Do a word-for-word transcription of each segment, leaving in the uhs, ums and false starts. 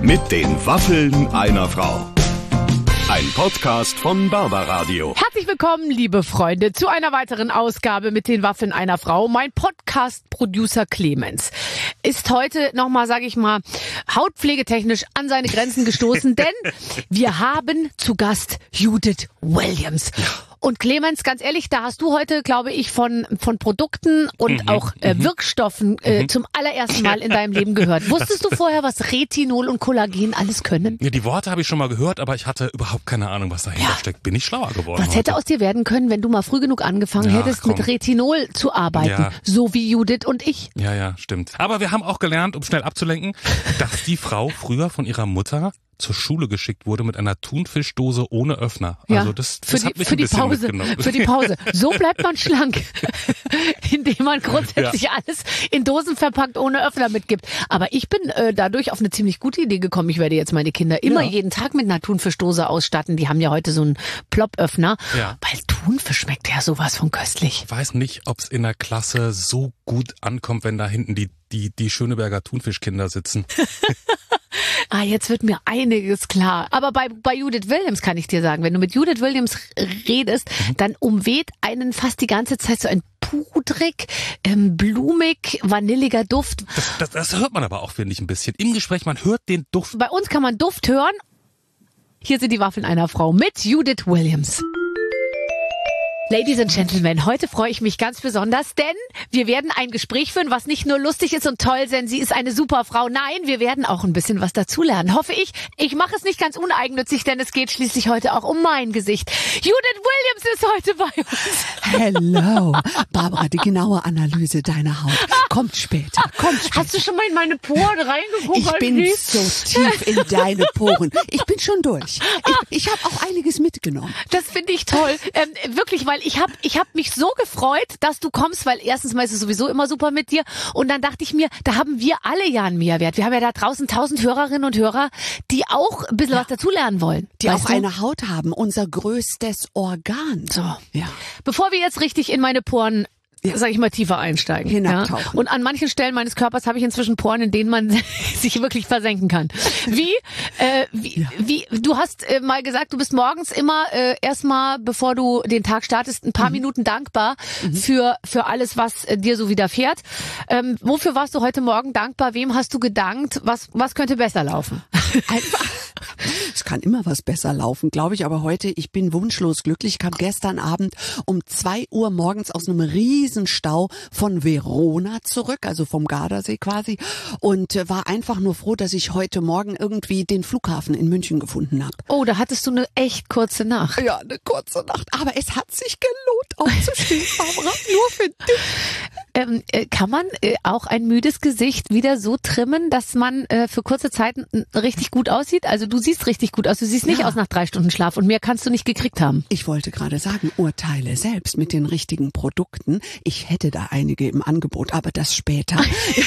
Mit den Waffeln einer Frau. Ein Podcast von Barbaradio. Herzlich willkommen, liebe Freunde, zu einer weiteren Ausgabe mit den Waffeln einer Frau. Mein Podcast-Producer Clemens ist heute nochmal, sage ich mal, hautpflegetechnisch an seine Grenzen gestoßen, denn wir haben zu Gast Judith Williams. Und Clemens, ganz ehrlich, da hast du heute, glaube ich, von von Produkten und mhm, auch äh, Wirkstoffen äh, mhm. zum allerersten Mal in deinem Leben gehört. Wusstest du vorher, was Retinol und Kollagen alles können? Ja, die Worte habe ich schon mal gehört, aber ich hatte überhaupt keine Ahnung, was dahinter ja. steckt. Bin ich schlauer geworden. Was hätte heute. aus dir werden können, wenn du mal früh genug angefangen ja, hättest, komm. mit Retinol zu arbeiten? Ja. So wie Judith und ich. Ja, ja, stimmt. Aber wir haben auch gelernt, um schnell abzulenken, dass die Frau früher von ihrer Mutter zur Schule geschickt wurde mit einer Thunfischdose ohne Öffner. Ja, also das, das für die, hat mich für ein die bisschen Pause, mitgenommen. Für die Pause. So bleibt man schlank, indem man grundsätzlich ja. alles in Dosen verpackt ohne Öffner mitgibt. Aber ich bin äh, dadurch auf eine ziemlich gute Idee gekommen. Ich werde jetzt meine Kinder immer ja. jeden Tag mit einer Thunfischdose ausstatten. Die haben ja heute so einen Plop-Öffner. Ja. Weil Thunfisch schmeckt ja sowas von köstlich. Ich weiß nicht, ob es in der Klasse so gut ankommt, wenn da hinten die die die Schöneberger Thunfischkinder sitzen. Ah, jetzt wird mir einiges klar. Aber bei, bei Judith Williams kann ich dir sagen, wenn du mit Judith Williams redest, mhm. dann umweht einen fast die ganze Zeit so ein pudrig, ähm, blumig, vanilliger Duft. Das, das, das hört man aber auch, finde ich, ein bisschen. Im Gespräch, man hört den Duft. Bei uns kann man Duft hören. Hier sind die Waffeln einer Frau mit Judith Williams. Ladies and Gentlemen, heute freue ich mich ganz besonders, denn wir werden ein Gespräch führen, was nicht nur lustig ist und toll, denn sie ist eine super Frau. Nein, wir werden auch ein bisschen was dazulernen, hoffe ich. Ich mache es nicht ganz uneigennützig, denn es geht schließlich heute auch um mein Gesicht. Judith Williams ist heute bei uns. Hello, Barbara, die genaue Analyse deiner Haut kommt später. Kommt später. Hast du schon mal in meine Poren reingeguckt? Ich bin so tief in deine Poren. Ich bin schon durch. Ich, ich habe auch einiges mitgenommen. Das finde ich toll. Ähm, wirklich, weil ich habe ich hab mich so gefreut, dass du kommst, weil erstens mal ist es sowieso immer super mit dir und dann dachte ich mir, da haben wir alle ja einen Mehrwert. Wir haben ja da draußen tausend Hörerinnen und Hörer, die auch ein bisschen ja. was dazulernen wollen. Die weißt auch du? eine Haut haben, unser größtes Organ. So. Ja. Bevor wir jetzt richtig in meine Poren Ja. sag ich mal, tiefer einsteigen. Hinabtauchen. Ja? Und an manchen Stellen meines Körpers habe ich inzwischen Poren, in denen man sich wirklich versenken kann. Wie, äh, wie, ja. wie, du hast äh, mal gesagt, du bist morgens immer äh, erstmal, bevor du den Tag startest, ein paar mhm. Minuten dankbar mhm. für, für alles, was äh, dir so widerfährt. Ähm, wofür warst du heute Morgen dankbar? Wem hast du gedankt? Was, was könnte besser laufen? Einfach. Es kann immer was besser laufen, glaube ich, aber heute, ich bin wunschlos glücklich. Ich kam gestern Abend um zwei Uhr morgens aus einem Riesenstau von Verona zurück, also vom Gardasee quasi, und äh, war einfach nur froh, dass ich heute Morgen irgendwie den Flughafen in München gefunden habe. Oh, da hattest du eine echt kurze Nacht. Ja, eine kurze Nacht, aber es hat sich gelohnt, aufzustehen, Barbara, nur für dich. Ähm, äh, kann man äh, auch ein müdes Gesicht wieder so trimmen, dass man äh, für kurze Zeit richtig gut aussieht? Also du siehst richtig gut aus. Du siehst nicht ja. aus nach drei Stunden Schlaf und mehr kannst du nicht gekriegt haben. Ich wollte gerade sagen, urteile selbst mit den richtigen Produkten. Ich hätte da einige im Angebot, aber das später.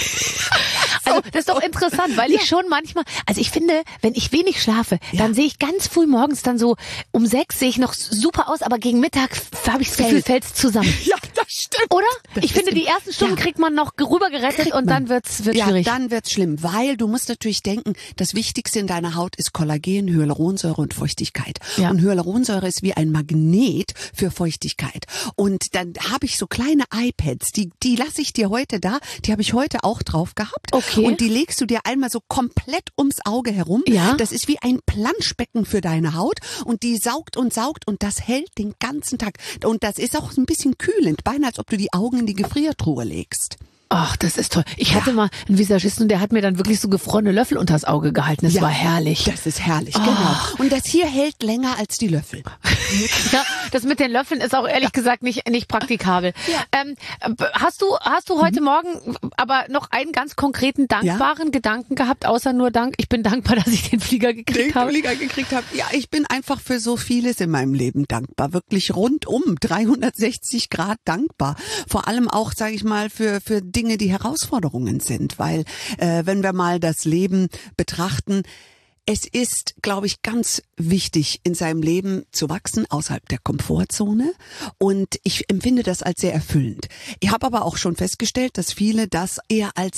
Also das ist doch interessant, weil ja. ich schon manchmal, also ich finde, wenn ich wenig schlafe, ja. dann sehe ich ganz früh morgens dann so, um sechs sehe ich noch super aus, aber gegen Mittag habe ich das Gefühl, fällt's zusammen. Ja, das stimmt. Oder? Das ich finde, die ersten Stunden ja. kriegt man noch rübergerettet kriegt und dann wird's, wird's ja, schwierig. Ja, dann wird's schlimm, weil du musst natürlich denken, das Wichtigste in deiner Haut ist Kollagen, Hyaluronsäure und Feuchtigkeit. Ja. Und Hyaluronsäure ist wie ein Magnet für Feuchtigkeit. Und dann habe ich so kleine iPads, die, die lasse ich dir heute da, die habe ich heute auch drauf gehabt. Okay. Und die legst du dir einmal so komplett ums Auge herum. Ja. Das ist wie ein Planschbecken für deine Haut und die saugt und saugt und das hält den ganzen Tag. Und das ist auch ein bisschen kühlend, beinahe als ob du die Augen in die Gefriertruhe legst. Ach, das ist toll. Ich hatte ja. mal einen Visagisten, der hat mir dann wirklich so gefrorene Löffel unters Auge gehalten. Das ja, war herrlich. Das ist herrlich, oh. genau. Und das hier hält länger als die Löffel. Ja, das mit den Löffeln ist auch ehrlich ja. gesagt nicht nicht praktikabel. Ja. Ähm, hast du hast du heute mhm. Morgen aber noch einen ganz konkreten dankbaren ja. Gedanken gehabt, außer nur Dank? Ich bin dankbar, dass ich den Flieger gekriegt den habe. Den Flieger gekriegt habe. Ja, ich bin einfach für so vieles in meinem Leben dankbar. Wirklich rundum dreihundertsechzig Grad dankbar. Vor allem auch, sage ich mal, für für Dinge, die herausfordernd sind, weil äh, wenn wir mal das Leben betrachten, es ist, glaube ich, ganz wichtig, in seinem Leben zu wachsen, außerhalb der Komfortzone. Und ich empfinde das als sehr erfüllend. Ich habe aber auch schon festgestellt, dass viele das eher als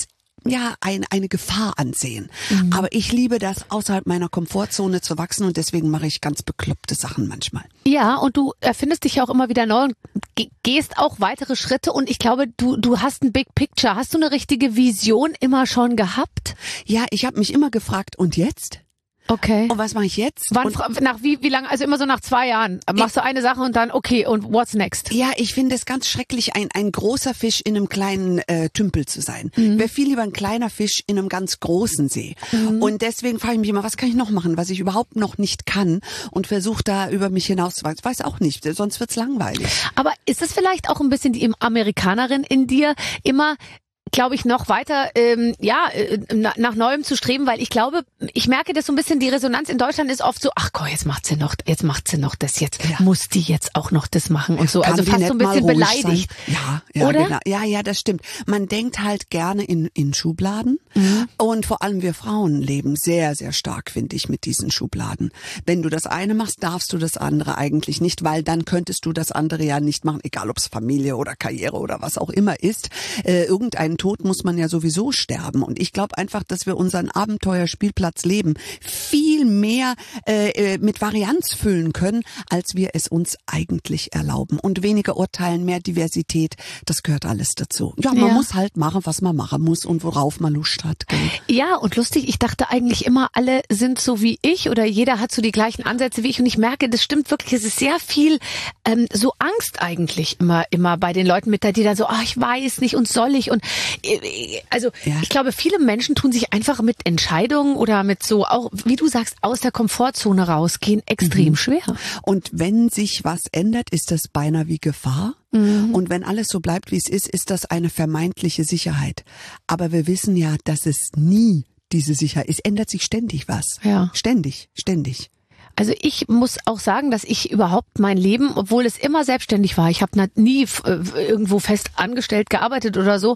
ja ein, eine Gefahr ansehen. Mhm. Aber ich liebe das, außerhalb meiner Komfortzone zu wachsen und deswegen mache ich ganz bekloppte Sachen manchmal. Ja, und du erfindest dich ja auch immer wieder neu und ge- gehst auch weitere Schritte und ich glaube, du du hast ein Big Picture. Hast du eine richtige Vision immer schon gehabt? Ja, ich habe mich immer gefragt, und jetzt? Okay. Und was mache ich jetzt? Wann, Und nach wie wie lange? Also immer so nach zwei Jahren machst du eine Sache und dann okay und what's next? ja, ich finde es ganz schrecklich, ein ein großer Fisch in einem kleinen äh, Tümpel zu sein. Mhm. Wäre viel lieber ein kleiner Fisch in einem ganz großen See. Mhm. Und deswegen frage ich mich immer, was kann ich noch machen, was ich überhaupt noch nicht kann, und versuche da über mich hinauszuwachsen. Ich weiß auch nicht, sonst wird's langweilig. Aber ist es vielleicht auch ein bisschen die Amerikanerin in dir, immer glaube ich, noch weiter ähm, ja äh, nach, nach Neuem zu streben, weil ich glaube, ich merke das so ein bisschen, die Resonanz in Deutschland ist oft so, ach Gott, jetzt macht sie noch, jetzt macht sie noch das, jetzt ja. muss die jetzt auch noch das machen und so, Kann also fast so ein bisschen beleidigt. Sein? Ja, ja, oder? Genau. Ja, ja, das stimmt. Man denkt halt gerne in in Schubladen mhm. und vor allem wir Frauen leben sehr, sehr stark, finde ich, mit diesen Schubladen. Wenn du das eine machst, darfst du das andere eigentlich nicht, weil dann könntest du das andere ja nicht machen, egal ob es Familie oder Karriere oder was auch immer ist. Äh, irgendeinen Tod muss man ja sowieso sterben. Und ich glaube einfach, dass wir unseren Abenteuerspielplatz Leben viel mehr äh, mit Varianz füllen können, als wir es uns eigentlich erlauben. Und weniger urteilen, mehr Diversität, das gehört alles dazu. Ja, man ja. muss halt machen, was man machen muss und worauf man Lust hat. Gell? Ja, und lustig, ich dachte eigentlich immer, alle sind so wie ich oder jeder hat so die gleichen Ansätze wie ich. Und ich merke, das stimmt wirklich, es ist sehr viel ähm, so Angst eigentlich immer immer bei den Leuten mit, die dann so, ah, ich weiß nicht und soll ich und also ja. ich glaube, viele Menschen tun sich einfach mit Entscheidungen oder mit so auch, wie du sagst, aus der Komfortzone rausgehen extrem mhm. schwer. Und wenn sich was ändert, ist das beinahe wie Gefahr. Mhm. Und wenn alles so bleibt, wie es ist, ist das eine vermeintliche Sicherheit. Aber wir wissen ja, dass es nie diese Sicherheit ist. Es ändert sich ständig was. Ja. Ständig, ständig. Also ich muss auch sagen, dass ich überhaupt mein Leben, obwohl es immer selbstständig war, ich habe nie irgendwo fest angestellt gearbeitet oder so,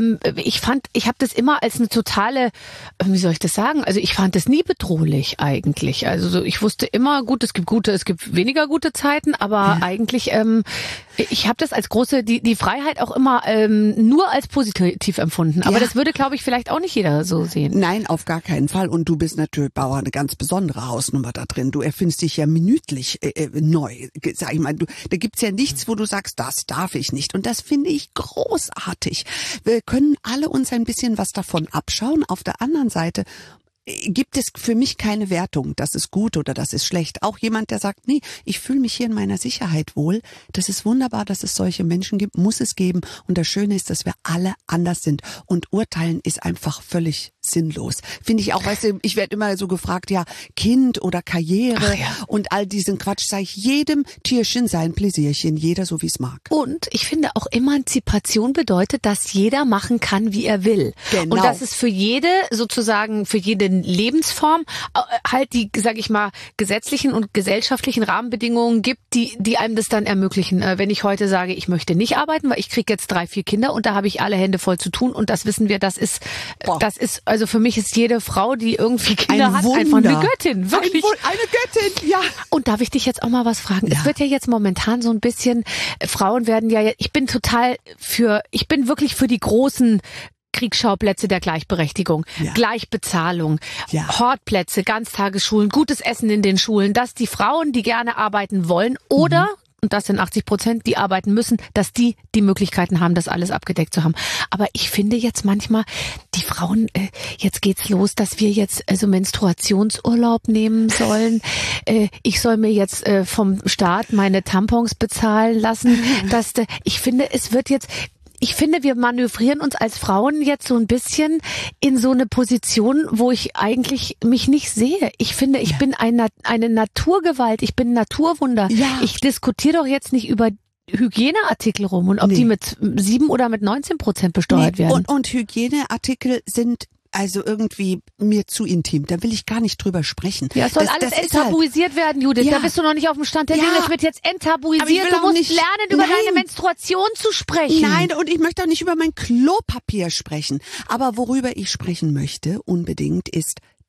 ich fand, ich habe das immer als eine totale, wie soll ich das sagen, also ich fand das nie bedrohlich eigentlich. Also ich wusste immer, gut, es gibt gute, es gibt weniger gute Zeiten, aber ja. eigentlich, ähm, ich habe das als große, die die Freiheit auch immer ähm, nur als positiv empfunden. Aber ja. das würde, glaube ich, vielleicht auch nicht jeder so sehen. Nein, auf gar keinen Fall. Und du bist natürlich, Bauer, eine ganz besondere Hausnummer da drin. Du erfindest dich ja minütlich äh, neu, sag ich mal. Du, da gibt's ja nichts, wo du sagst, das darf ich nicht. Und das finde ich großartig. Wir können alle uns ein bisschen was davon abschauen. Auf der anderen Seite gibt es für mich keine Wertung, das ist gut oder das ist schlecht. Auch jemand, der sagt, nee, ich fühle mich hier in meiner Sicherheit wohl. Das ist wunderbar, dass es solche Menschen gibt, muss es geben. Und das Schöne ist, dass wir alle anders sind. Und urteilen ist einfach völlig sinnlos. Finde ich auch, weißt du, ich werde immer so gefragt, ja, Kind oder Karriere ja. und all diesen Quatsch, sage ich jedem Tierchen sein Pläsierchen, jeder so wie es mag. Und ich finde auch Emanzipation bedeutet, dass jeder machen kann, wie er will. Genau. Und dass es für jede, sozusagen für jede Lebensform halt die, sag ich mal, gesetzlichen und gesellschaftlichen Rahmenbedingungen gibt, die die einem das dann ermöglichen. Wenn ich heute sage, ich möchte nicht arbeiten, weil ich kriege jetzt drei, vier Kinder und da habe ich alle Hände voll zu tun und das wissen wir, das ist, Boah. das ist, also für mich ist jede Frau, die irgendwie Kinder ein hat, Wunder. einfach eine Göttin. Wirklich. Ein, eine Göttin, ja. Und darf ich dich jetzt auch mal was fragen? Ja. Es wird ja jetzt momentan so ein bisschen, Frauen werden ja, ich bin total für, ich bin wirklich für die großen Kriegsschauplätze der Gleichberechtigung, ja. Gleichbezahlung, ja. Hortplätze, Ganztagesschulen, gutes Essen in den Schulen, dass die Frauen, die gerne arbeiten wollen oder, mhm. und das sind achtzig Prozent, die arbeiten müssen, dass die die Möglichkeiten haben, das alles abgedeckt zu haben. Aber ich finde jetzt manchmal, die Frauen, äh, jetzt geht's los, dass wir jetzt also Menstruationsurlaub nehmen sollen. Äh, ich soll mir jetzt äh, vom Staat meine Tampons bezahlen lassen. Dass, äh, ich finde, es wird jetzt... Ich finde, wir manövrieren uns als Frauen jetzt so ein bisschen in so eine Position, wo ich eigentlich mich nicht sehe. Ich finde, ich ja. bin ein, eine Naturgewalt, ich bin ein Naturwunder. Ja. Ich diskutiere doch jetzt nicht über Hygieneartikel rum und ob nee. die mit sieben oder mit neunzehn Prozent besteuert nee. werden. Und, und Hygieneartikel sind also irgendwie mir zu intim. Da will ich gar nicht drüber sprechen. Ja, es soll das, alles das enttabuisiert halt werden, Judith. Ja. Da bist du noch nicht auf dem Stand der ja. Dinge. Es wird jetzt enttabuisiert. Du musst nicht, lernen, über nein. deine Menstruation zu sprechen. Nein, und ich möchte auch nicht über mein Klopapier sprechen. Aber worüber ich sprechen möchte unbedingt ist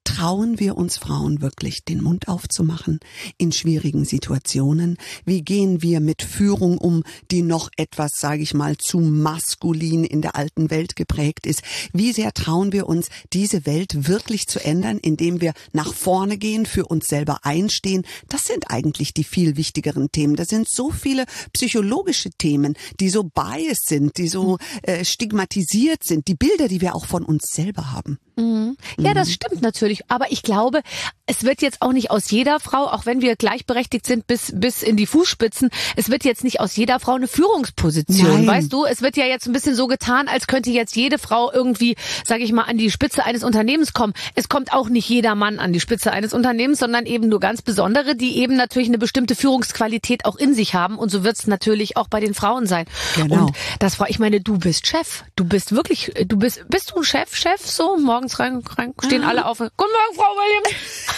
trauen wir uns Frauen wirklich, den Mund aufzumachen in schwierigen Situationen? Wie gehen wir mit Führung um, die noch etwas, sage ich mal, zu maskulin in der alten Welt geprägt ist? Wie sehr trauen wir uns, diese Welt wirklich zu ändern, indem wir nach vorne gehen, für uns selber einstehen? Das sind eigentlich die viel wichtigeren Themen. Das sind so viele psychologische Themen, die so biased sind, die so äh, stigmatisiert sind, die Bilder, die wir auch von uns selber haben. Mhm. Ja, das stimmt natürlich. Aber ich glaube, es wird jetzt auch nicht aus jeder Frau, auch wenn wir gleichberechtigt sind bis bis in die Fußspitzen, es wird jetzt nicht aus jeder Frau eine Führungsposition. Nein. Weißt du, es wird ja jetzt ein bisschen so getan, als könnte jetzt jede Frau irgendwie, sage ich mal, an die Spitze eines Unternehmens kommen. Es kommt auch nicht jeder Mann an die Spitze eines Unternehmens, sondern eben nur ganz besondere, die eben natürlich eine bestimmte Führungsqualität auch in sich haben. Und so wird es natürlich auch bei den Frauen sein. Genau. Und das war, ich meine, du bist Chef. Du bist wirklich, du bist, bist du ein Chef, Chef so? Morgens rein, rein stehen alle auf. Guten Morgen, Frau Williams.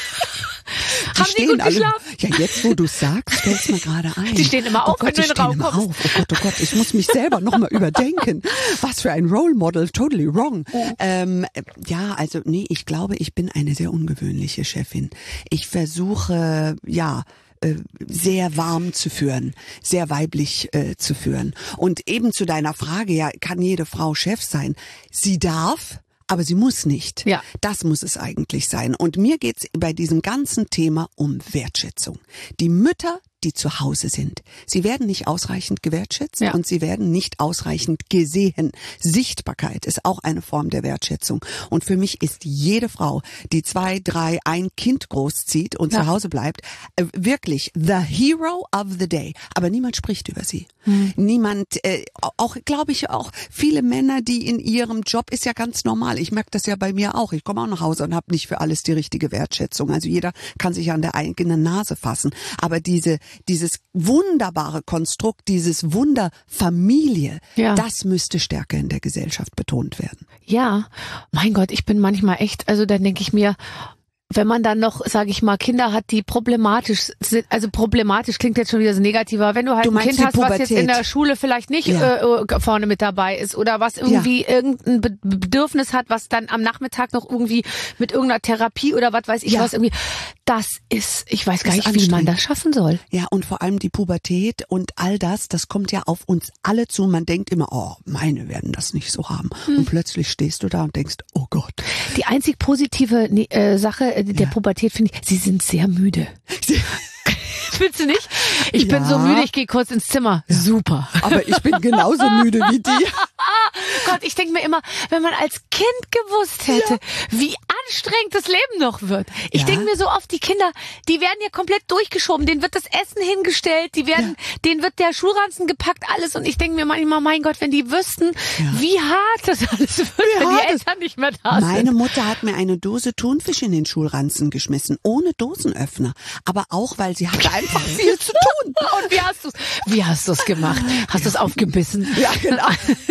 Die Haben Sie gut alle, geschlafen? Ja, jetzt wo du sagst, fällt's mir gerade ein. Die stehen immer auf, oh Gott, wenn du in die den Raum stehen immer kommst. auf. Oh Gott, oh Gott, ich muss mich selber nochmal überdenken. Was für ein Role Model, totally wrong. Oh. Ähm, ja, also nee, ich glaube, ich bin eine sehr ungewöhnliche Chefin. Ich versuche, ja, sehr warm zu führen, sehr weiblich äh, zu führen. Und eben zu deiner Frage, ja, kann jede Frau Chef sein? Sie darf, aber sie muss nicht. Ja. Das muss es eigentlich sein. Und mir geht's bei diesem ganzen Thema um Wertschätzung. Die Mütter, die zu Hause sind, sie werden nicht ausreichend gewertschätzt Ja. und sie werden nicht ausreichend gesehen. Sichtbarkeit ist auch eine Form der Wertschätzung. Und für mich ist jede Frau, die zwei, drei, ein Kind großzieht und Ja. zu Hause bleibt, äh, wirklich the hero of the day. Aber niemand spricht über sie. Hm. Niemand, äh, auch glaube ich auch, viele Männer, die in ihrem Job, ist ja ganz normal. Ich merke das ja bei mir auch. Ich komme auch nach Hause und habe nicht für alles die richtige Wertschätzung. Also jeder kann sich an der eigenen Nase fassen. Aber diese Dieses wunderbare Konstrukt, dieses Wunder Familie, Ja. das müsste stärker in der Gesellschaft betont werden. Ja, mein Gott, ich bin manchmal echt, also dann denke ich mir, wenn man dann noch, sage ich mal, Kinder hat, die problematisch sind, also problematisch klingt jetzt schon wieder so negativer, wenn du halt Du ein meinst Kind die hast, was jetzt in Pubertät. der Schule vielleicht nicht Ja. äh, vorne mit dabei ist oder was irgendwie irgendein Be- Bedürfnis hat, was dann am Nachmittag noch irgendwie mit irgendeiner Therapie oder was weiß ich Ja. was irgendwie, das ist, ich weiß gar Das ist nicht, wie man anstrengend. das schaffen soll. Ja, und vor allem die Pubertät und all das, das kommt ja auf uns alle zu. Man denkt immer, oh, meine werden das nicht so haben. Hm. Und plötzlich stehst du da und denkst, oh Gott. Die einzig positive nee, äh, Sache äh, der Ja. Pubertät finde ich, sie sind sehr müde. Findest du nicht? Ich bin Ja. so müde, ich gehe kurz ins Zimmer. Super. Aber ich bin genauso müde wie die. Gott, ich denke mir immer, wenn man als Kind gewusst hätte, wie anstrengend das Leben noch wird. Ich Ja. denke mir so oft, die Kinder, die werden ja komplett durchgeschoben. Denen wird das Essen hingestellt, die werden, denen wird der Schulranzen gepackt, alles. Und ich denke mir manchmal, mein Gott, wenn die wüssten, Ja. wie hart das alles wird, wenn hart die es- Eltern nicht mehr da Meine sind. Mutter hat mir eine Dose Thunfisch in den Schulranzen geschmissen, ohne Dosenöffner. Aber auch, weil sie hatte einfach viel zu tun. Und wie hast du's, wie hast du's gemacht? Hast du's aufgebissen? Ja, genau.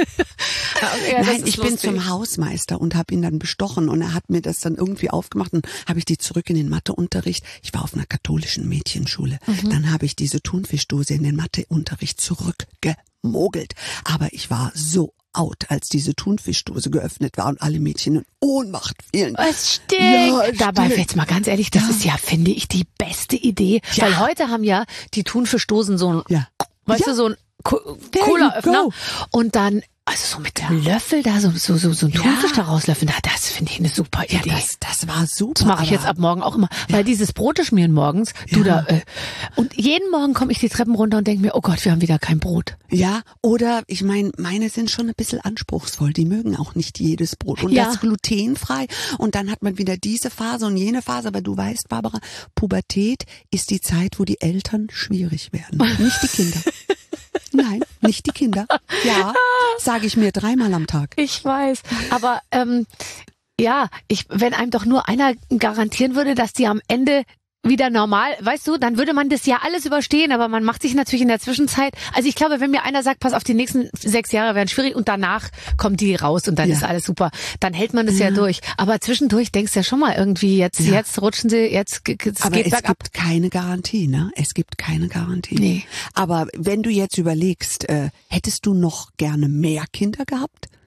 Ja, das Nein, ist ich bin lustig. zum Hausmeister und habe ihn dann bestochen und er hat mir das dann irgendwie aufgemacht und habe ich die zurück in den Matheunterricht. Ich war auf einer katholischen Mädchenschule. Mhm. Dann habe ich diese Thunfischdose in den Matheunterricht zurückgemogelt. Aber ich war so out, als diese Thunfischdose geöffnet war und alle Mädchen in Ohnmacht fielen. Es stinkt. Ja, es Dabei, stinkt. jetzt mal ganz ehrlich, das Ja. ist ja, finde ich, die beste Idee. Ja. Weil heute haben ja die Thunfischdosen so ein, Ja. weißt Ja. du, so ein Co- There Cola-Öffner. you go. Und dann, also so mit dem Löffel da, so, so, so, so ein Ja. Thunfisch da rauslöffeln, da, das finde ich eine super Ja, Idee. das, das war super. Das mache ich aber- jetzt ab morgen auch immer. Weil dieses Brote schmieren morgens, du Ja. da, äh, und jeden Morgen komme ich die Treppen runter und denke mir, oh Gott, wir haben wieder kein Brot. Ja, oder ich meine, meine sind schon ein bisschen anspruchsvoll. Die mögen auch nicht jedes Brot. Und Ja. das glutenfrei. Und dann hat man wieder diese Phase und jene Phase. Aber du weißt, Barbara, Pubertät ist die Zeit, wo die Eltern schwierig werden. Nicht die Kinder. Nein, nicht die Kinder. Ja, sage ich mir dreimal am Tag. Ich weiß, aber ähm, ja, ich, wenn einem doch nur einer garantieren würde, dass die am Ende wieder normal, weißt du, dann würde man das ja alles überstehen, aber man macht sich natürlich in der Zwischenzeit, also ich glaube, wenn mir einer sagt, pass auf, die nächsten sechs Jahre werden schwierig und danach kommt die raus und dann Ja. ist alles super, dann hält man das ja, durch. Aber zwischendurch denkst du ja schon mal irgendwie, jetzt, Ja. jetzt rutschen sie, jetzt ge- ge- es Aber geht es bergab. gibt keine Garantie, ne? Es gibt keine Garantie. Nee. Aber wenn du jetzt überlegst, äh, hättest du noch gerne mehr Kinder gehabt?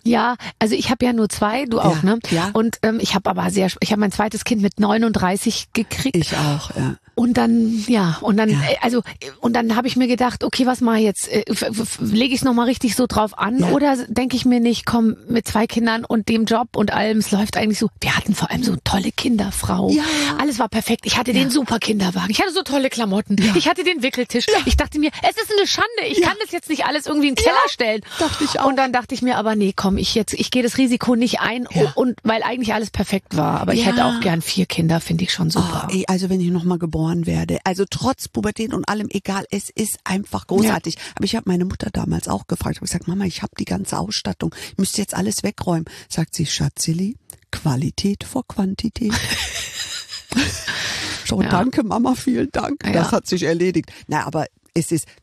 Ja, also ich habe ja nur zwei, du auch, Ja, ne? ja. Und ähm, ich habe aber sehr, ich habe mein zweites Kind mit neununddreißig gekriegt. Ich auch, ja. Und dann, ja, und dann, Ja. äh, also, äh, und dann habe ich mir gedacht, okay, was mache ich jetzt? Äh, f- f- Lege ich es nochmal richtig so drauf an? Ja. Oder denke ich mir nicht, komm, mit zwei Kindern und dem Job und allem, es läuft eigentlich so. Wir hatten vor allem so eine tolle Kinderfrau. Ja. Alles war perfekt. Ich hatte den super Kinderwagen. Ich hatte so tolle Klamotten. Ich hatte den Wickeltisch. Ich dachte mir, es ist eine Schande. Ich Ja. kann das jetzt nicht alles irgendwie in den Keller stellen. dachte ich auch. Und dann dachte ich mir, aber nee, komm, ich jetzt, ich gehe das Risiko nicht ein. Ja. Und weil eigentlich alles perfekt war. Aber ich Ja. hätte auch gern vier Kinder, finde ich schon super. Oh, ey, also wenn ich nochmal geboren werde, also trotz Pubertät und allem, egal, es ist einfach großartig. Aber ich habe meine Mutter damals auch gefragt, ich habe gesagt, Mama, ich habe die ganze Ausstattung, ich müsste jetzt alles wegräumen. Sagt sie, Schatzeli, Qualität vor Quantität. So, Ja. danke Mama, vielen Dank. Ja. Das hat sich erledigt. Na, aber es ist,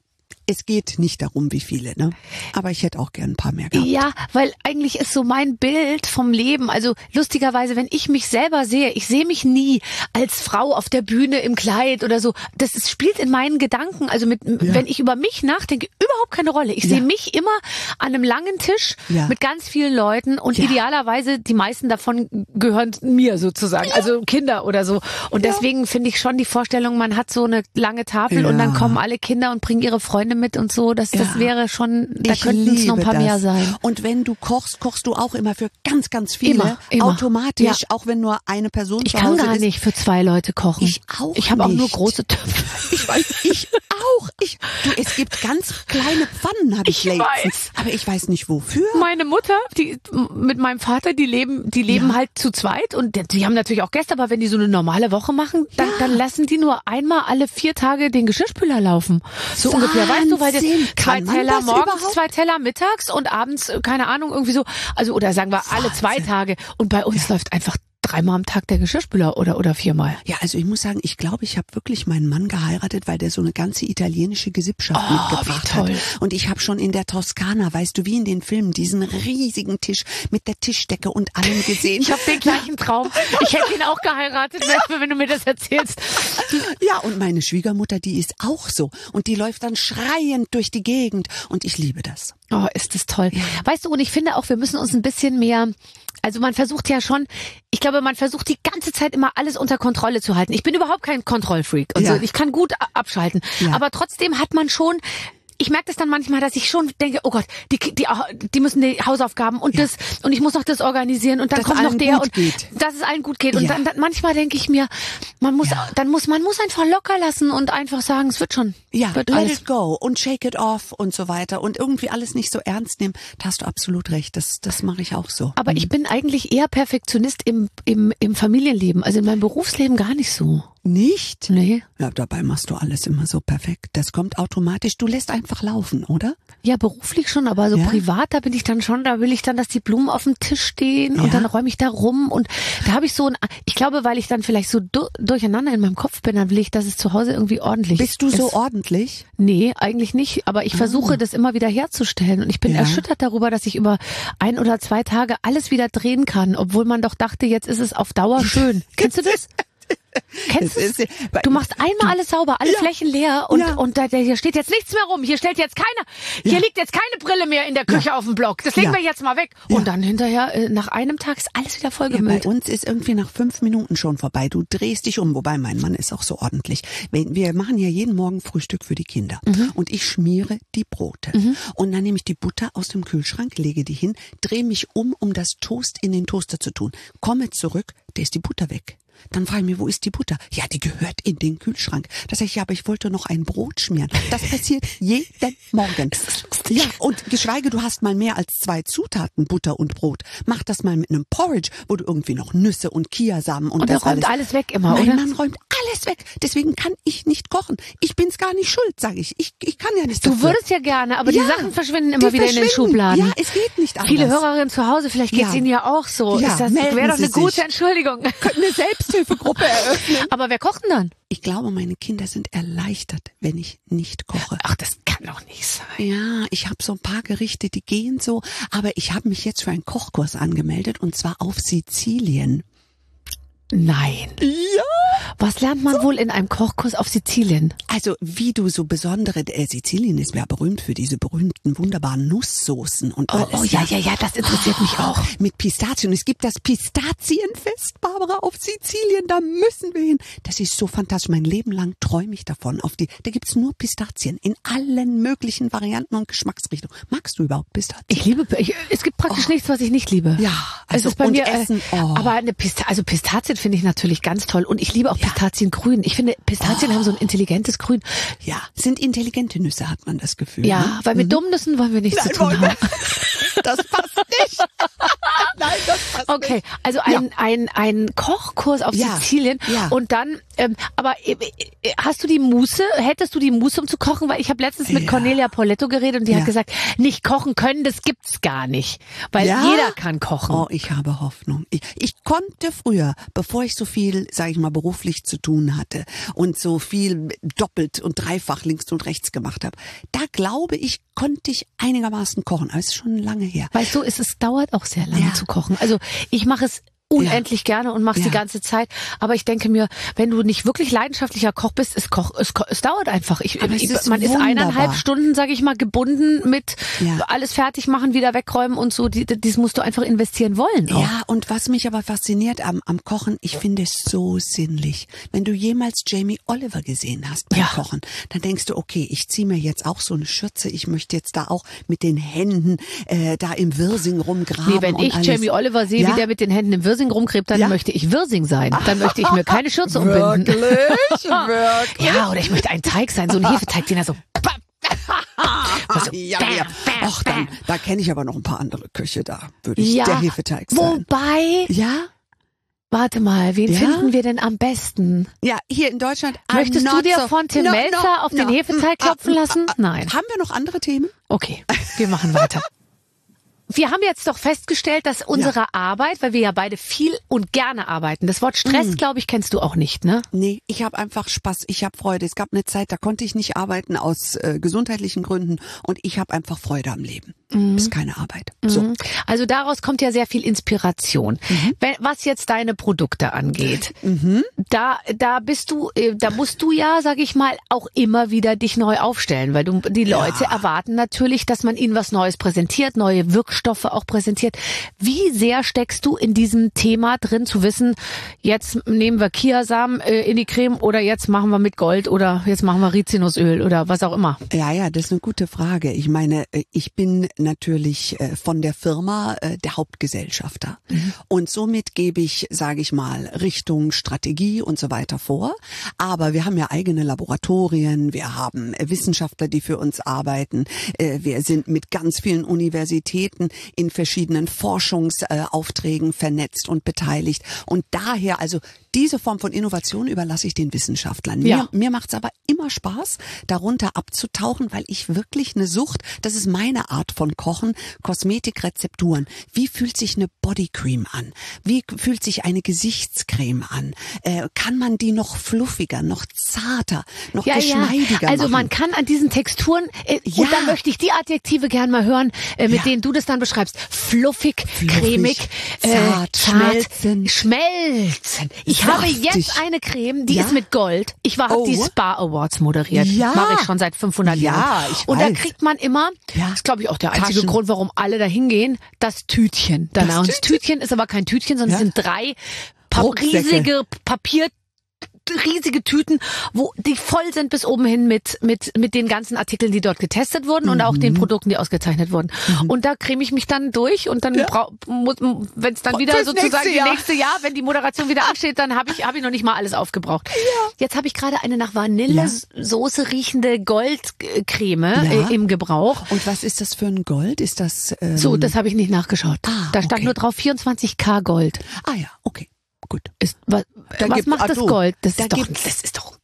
es geht nicht darum, wie viele, ne? Aber ich hätte auch gern ein paar mehr gehabt. Ja, weil eigentlich ist so mein Bild vom Leben, also lustigerweise, wenn ich mich selber sehe, ich sehe mich nie als Frau auf der Bühne im Kleid oder so. Das ist, spielt in meinen Gedanken, also mit, wenn ich über mich nachdenke, überhaupt keine Rolle. Ich Ja. sehe mich immer an einem langen Tisch Ja. mit ganz vielen Leuten und Ja. idealerweise die meisten davon gehören mir sozusagen, also Kinder oder so. Und deswegen finde ich schon die Vorstellung, man hat so eine lange Tafel und Ja. dann kommen alle Kinder und bringen ihre Freunde mit und so. Das, das Ja. wäre schon, da Ich könnten es noch ein paar liebe mehr das. sein. Und wenn du kochst, kochst du auch immer für ganz, ganz viele. Immer, immer. Automatisch, Ja. auch wenn nur eine Person Ich zu kann Hause gar ist. nicht für zwei Leute kochen. Ich auch Ich habe auch nur nicht. große Töpfe. Ich weiß, ich auch. Ich, du, es gibt ganz kleine Pfannen, habe ich, Ich letztens. weiß. Aber ich weiß nicht wofür. Meine Mutter, die mit meinem Vater, die leben, die leben Ja. halt zu zweit und die, die haben natürlich auch Gäste, aber wenn die so eine normale Woche machen, dann, Ja. dann lassen die nur einmal alle vier Tage den Geschirrspüler laufen. So ungefähr, weißt du, weil das Wahnsinn. zwei Kann man Teller das morgens, überhaupt? zwei Teller mittags und abends, äh, keine Ahnung, irgendwie so, also oder sagen wir alle zwei Tage und bei uns läuft einfach dreimal am Tag der Geschirrspüler oder oder viermal. Ja, also ich muss sagen, ich glaube, ich habe wirklich meinen Mann geheiratet, weil der so eine ganze italienische Gesippschaft Oh, mitgebracht wie toll. hat. Und ich habe schon in der Toskana, weißt du, wie in den Filmen, diesen riesigen Tisch mit der Tischdecke und allem gesehen. Ich habe den gleichen Traum. Ich hätte ihn auch geheiratet, wenn du mir das erzählst. Ja, und meine Schwiegermutter, die ist auch so. Und die läuft dann schreiend durch die Gegend. Und ich liebe das. Oh, ist das toll. Weißt du, und ich finde auch, wir müssen uns ein bisschen mehr, also man versucht ja schon, ich glaube, man versucht die ganze Zeit immer alles unter Kontrolle zu halten. Ich bin überhaupt kein Kontrollfreak und Ja. so. Ich kann gut a- abschalten. Ja. Aber trotzdem hat man schon, ich merke das dann manchmal, dass ich schon denke, oh Gott, die, die, die müssen die Hausaufgaben und Ja. das und ich muss noch das organisieren und dann Dass kommt noch allen der gut und geht. dass es allen gut geht. Und Ja. dann, dann manchmal denke ich mir, man muss, Ja. dann muss man muss einfach locker lassen und einfach sagen, es wird schon. Ja, wird let alles. it go und shake it off und so weiter. Und irgendwie alles nicht so ernst nehmen. Da hast du absolut recht. Das, das mache ich auch so. Aber ich bin eigentlich eher Perfektionist im, im, im Familienleben, also in meinem Berufsleben gar nicht so. Nicht? Nee. Ja, dabei machst du alles immer so perfekt. Das kommt automatisch. Du lässt einfach laufen, oder? Ja, beruflich schon, aber so Ja? privat, da bin ich dann schon, da will ich dann, dass die Blumen auf dem Tisch stehen Ja? und dann räume ich da rum und da habe ich so ein, ich glaube, weil ich dann vielleicht so du, durcheinander in meinem Kopf bin, dann will ich, dass es zu Hause irgendwie ordentlich ist. Bist du so ordentlich? Nee, eigentlich nicht, aber ich versuche das immer wieder herzustellen und ich bin Ja. erschüttert darüber, dass ich über ein oder zwei Tage alles wieder drehen kann, obwohl man doch dachte, jetzt ist es auf Dauer schön. Kennst du das? Kennst du Es es? ist- Du machst einmal alles sauber, alle Ja. Flächen leer und, Ja. und da, da, hier steht jetzt nichts mehr rum. Hier stellt jetzt keiner, hier Ja. liegt jetzt keine Brille mehr in der Küche auf dem Block. Das legen Ja. wir jetzt mal weg. Ja. Und dann hinterher, äh, nach einem Tag ist alles wieder Ja, bei vollgemüllt. uns ist irgendwie nach fünf Minuten schon vorbei. Du drehst dich um, wobei mein Mann ist auch so ordentlich. Wenn- Wir machen ja jeden Morgen Frühstück für die Kinder. Mhm. Und ich schmiere die Brote. Und dann nehme ich die Butter aus dem Kühlschrank, lege die hin, drehe mich um, um das Toast in den Toaster zu tun. Komme zurück, da ist die Butter weg. Dann frage ich mich, wo ist die Butter? Ja, die gehört in den Kühlschrank. Da sage ich, ja, aber ich wollte noch ein Brot schmieren. Das passiert jeden Morgen. Ja, und geschweige, du hast mal mehr als zwei Zutaten, Butter und Brot. Mach das mal mit einem Porridge, wo du irgendwie noch Nüsse und Kiasamen und, Und er das räumt alles. alles weg immer, mein oder? Mann räumt alles weg. Deswegen kann ich nicht kochen. Ich bin's gar nicht schuld, sage ich. ich. Ich kann ja nichts Du dafür. würdest ja gerne, aber Ja, die Sachen verschwinden immer die wieder in den verschwinden. Schubladen. Ja, es geht nicht anders. Viele Hörerinnen zu Hause, vielleicht geht's Ja. ihnen ja auch so. Ja, ist das melden wäre doch eine Sie gute sich. Entschuldigung. Könnten eine Selbsthilfegruppe eröffnen. Aber wer kocht denn dann? Ich glaube, meine Kinder sind erleichtert, wenn ich nicht koche. Ach, das kann doch nicht sein. Ja, ich habe so ein paar Gerichte, die gehen so, aber ich habe mich jetzt für einen Kochkurs angemeldet und zwar auf Sizilien. Nein. Ja. Was lernt man wohl in einem Kochkurs auf Sizilien? Also wie du so besondere, äh, Sizilien ist ja berühmt für diese berühmten, wunderbaren Nusssoßen und Oh, alles. oh ja, ja, ja, das interessiert mich auch. Mit Pistazien. Es gibt das Pistazienfest, Barbara, auf Sizilien. Da müssen wir hin. Das ist so fantastisch. Mein Leben lang träume ich davon. Auf die, da gibt's nur Pistazien in allen möglichen Varianten und Geschmacksrichtungen. Magst du überhaupt Pistazien? Ich liebe, ich, es gibt praktisch Oh. nichts, was ich nicht liebe. Ja, also es ist bei und mir, Essen, äh, oh. aber eine Pista also Pistazien finde ich natürlich ganz toll und ich liebe auch Ja. Pistaziengrün. Ich finde, Pistazien Oh. haben so ein intelligentes Grün. Ja, sind intelligente Nüsse, hat man das Gefühl. Ja, ne? weil mit Dummnüssen wollen wir nichts Nein, zu tun wollen wir- haben. Das passt nicht. Nein, das passt Okay, nicht. also ein, ein, ein Kochkurs auf Ja. Sizilien Ja. und dann, ähm, aber äh, äh, hast du die Muße, hättest du die Muße, um zu kochen? Weil ich habe letztens mit Ja. Cornelia Poletto geredet und die Ja. hat gesagt, nicht kochen können, das gibt's gar nicht. Weil Ja? jeder kann kochen. Oh, ich habe Hoffnung. Ich, ich konnte früher, bevor ich so viel, sage ich mal, beruflich zu tun hatte und so viel doppelt und dreifach links und rechts gemacht habe, da glaube ich, konnte ich einigermaßen kochen. Aber es ist schon lange her. Weißt du, es, es dauert auch sehr lange Ja. zu kochen. Also ich mache es unendlich gerne und mach's Ja. die ganze Zeit. Aber ich denke mir, wenn du nicht wirklich leidenschaftlicher Koch bist, es, koch, es, ko- es dauert einfach. Ich, Aber es ich, ist man ist wunderbar. eineinhalb Stunden, sage ich mal, gebunden mit Ja. alles fertig machen, wieder wegräumen und so. Die, das musst du einfach investieren wollen. Auch. Ja, und was mich aber fasziniert am, am Kochen, ich finde es so sinnlich. Wenn du jemals Jamie Oliver gesehen hast beim Ja. Kochen, dann denkst du, okay, ich ziehe mir jetzt auch so eine Schürze, ich möchte jetzt da auch mit den Händen äh, da im Wirsing rumgraben. Nee, wenn und ich alles. Jamie Oliver sehe, Ja? wie der mit den Händen im Wirsing rumgräbt, dann Ja? möchte ich Wirsing sein. Dann möchte ich mir keine Schürze umbinden. Wirklich? Wirklich? Ja, oder ich möchte ein Teig sein, so ein Hefeteig, den er so... Also, Ja, bam, ja. bam, Ach, dann, bam. da kenne ich aber noch ein paar andere Köche, da würde ich Ja, der Hefeteig sein. wobei, Ja? warte mal, wen Ja? finden wir denn am besten? Ja, hier in Deutschland. I'm Möchtest du not dir so- von Tim No, Melzer no, auf den no. Hefeteig klopfen Ah, lassen? ah, ah. Nein. Haben wir noch andere Themen? Okay, wir machen weiter. Wir haben jetzt doch festgestellt, dass unsere Arbeit, weil wir ja beide viel und gerne arbeiten, das Wort Stress, Mhm. glaube ich, kennst du auch nicht, ne? Nee, ich habe einfach Spaß, ich habe Freude. Es gab eine Zeit, da konnte ich nicht arbeiten aus äh, gesundheitlichen Gründen und ich habe einfach Freude am Leben. Mhm. Ist keine Arbeit. So. Mhm. Also daraus kommt ja sehr viel Inspiration. Mhm. Wenn, was jetzt deine Produkte angeht, da, da bist du, äh, da musst du ja, sag ich mal, auch immer wieder dich neu aufstellen, weil du, die Leute Ja. erwarten natürlich, dass man ihnen was Neues präsentiert, neue Wirkstoffe auch präsentiert. Wie sehr steckst du in diesem Thema drin, zu wissen, jetzt nehmen wir Chiasamen äh, in die Creme oder jetzt machen wir mit Gold oder jetzt machen wir Rizinusöl oder was auch immer? Ja, ja, das ist eine gute Frage. Ich meine, äh, ich bin natürlich äh, von der Firma äh, der Hauptgesellschafter. Mhm. Und somit gebe ich, sage ich mal, Richtung Strategie und so weiter vor. Aber wir haben ja eigene Laboratorien, wir haben äh, Wissenschaftler, die für uns arbeiten. Äh, Wir sind mit ganz vielen Universitäten in verschiedenen Forschungsaufträgen vernetzt und beteiligt. Und daher, also diese Form von Innovation überlasse ich den Wissenschaftlern. Mir, Ja. mir macht's aber immer Spaß, darunter abzutauchen, weil ich wirklich eine Sucht, das ist meine Art von Kochen, Kosmetikrezepturen. Wie fühlt sich eine Bodycream an? Wie fühlt sich eine Gesichtscreme an? Äh, kann man die noch fluffiger, noch zarter, noch Ja, ja. geschmeidiger Also machen? man kann an diesen Texturen, äh, Ja. und dann möchte ich die Adjektive gern mal hören, äh, mit Ja. denen du das dann beschreibst. Fluffig, Fluffig, cremig, zart, schmelzen. Schmelzen. Ich habe Saftig. jetzt eine Creme, die Ja? ist mit Gold. Ich war, hab Oh. die Spa Awards moderiert. Ja. Mache ich schon seit fünfhundert Ja, Jahren. ich Und da weiß. kriegt man immer, Ja. das ist glaube ich auch der einzige Taschen. Grund, warum alle da hingehen, das Tütchen danach. Das Und das Tütchen ist aber kein Tütchen, sondern Ja. es sind drei pa Rucksäcke. riesige Papier riesige Tüten, wo die voll sind bis oben hin mit mit mit den ganzen Artikeln, die dort getestet wurden und auch den Produkten, die ausgezeichnet wurden. Und da creme ich mich dann durch und dann Ja. wenn es dann wieder Fürs sozusagen nächste die Jahr. nächste Jahr, wenn die Moderation wieder ansteht, dann habe ich habe ich noch nicht mal alles aufgebraucht. Jetzt habe ich gerade eine nach Vanillesoße riechende Goldcreme Ja. äh, im Gebrauch. Und was ist das für ein Gold? Ist das ähm, So, das habe ich nicht nachgeschaut. Ah, da stand okay. nur drauf vierundzwanzig K Gold. Ah ja, okay, gut. Ist, was Da was gibt- macht ah, das du, Gold? Das da ist doch gibt's- das ist doch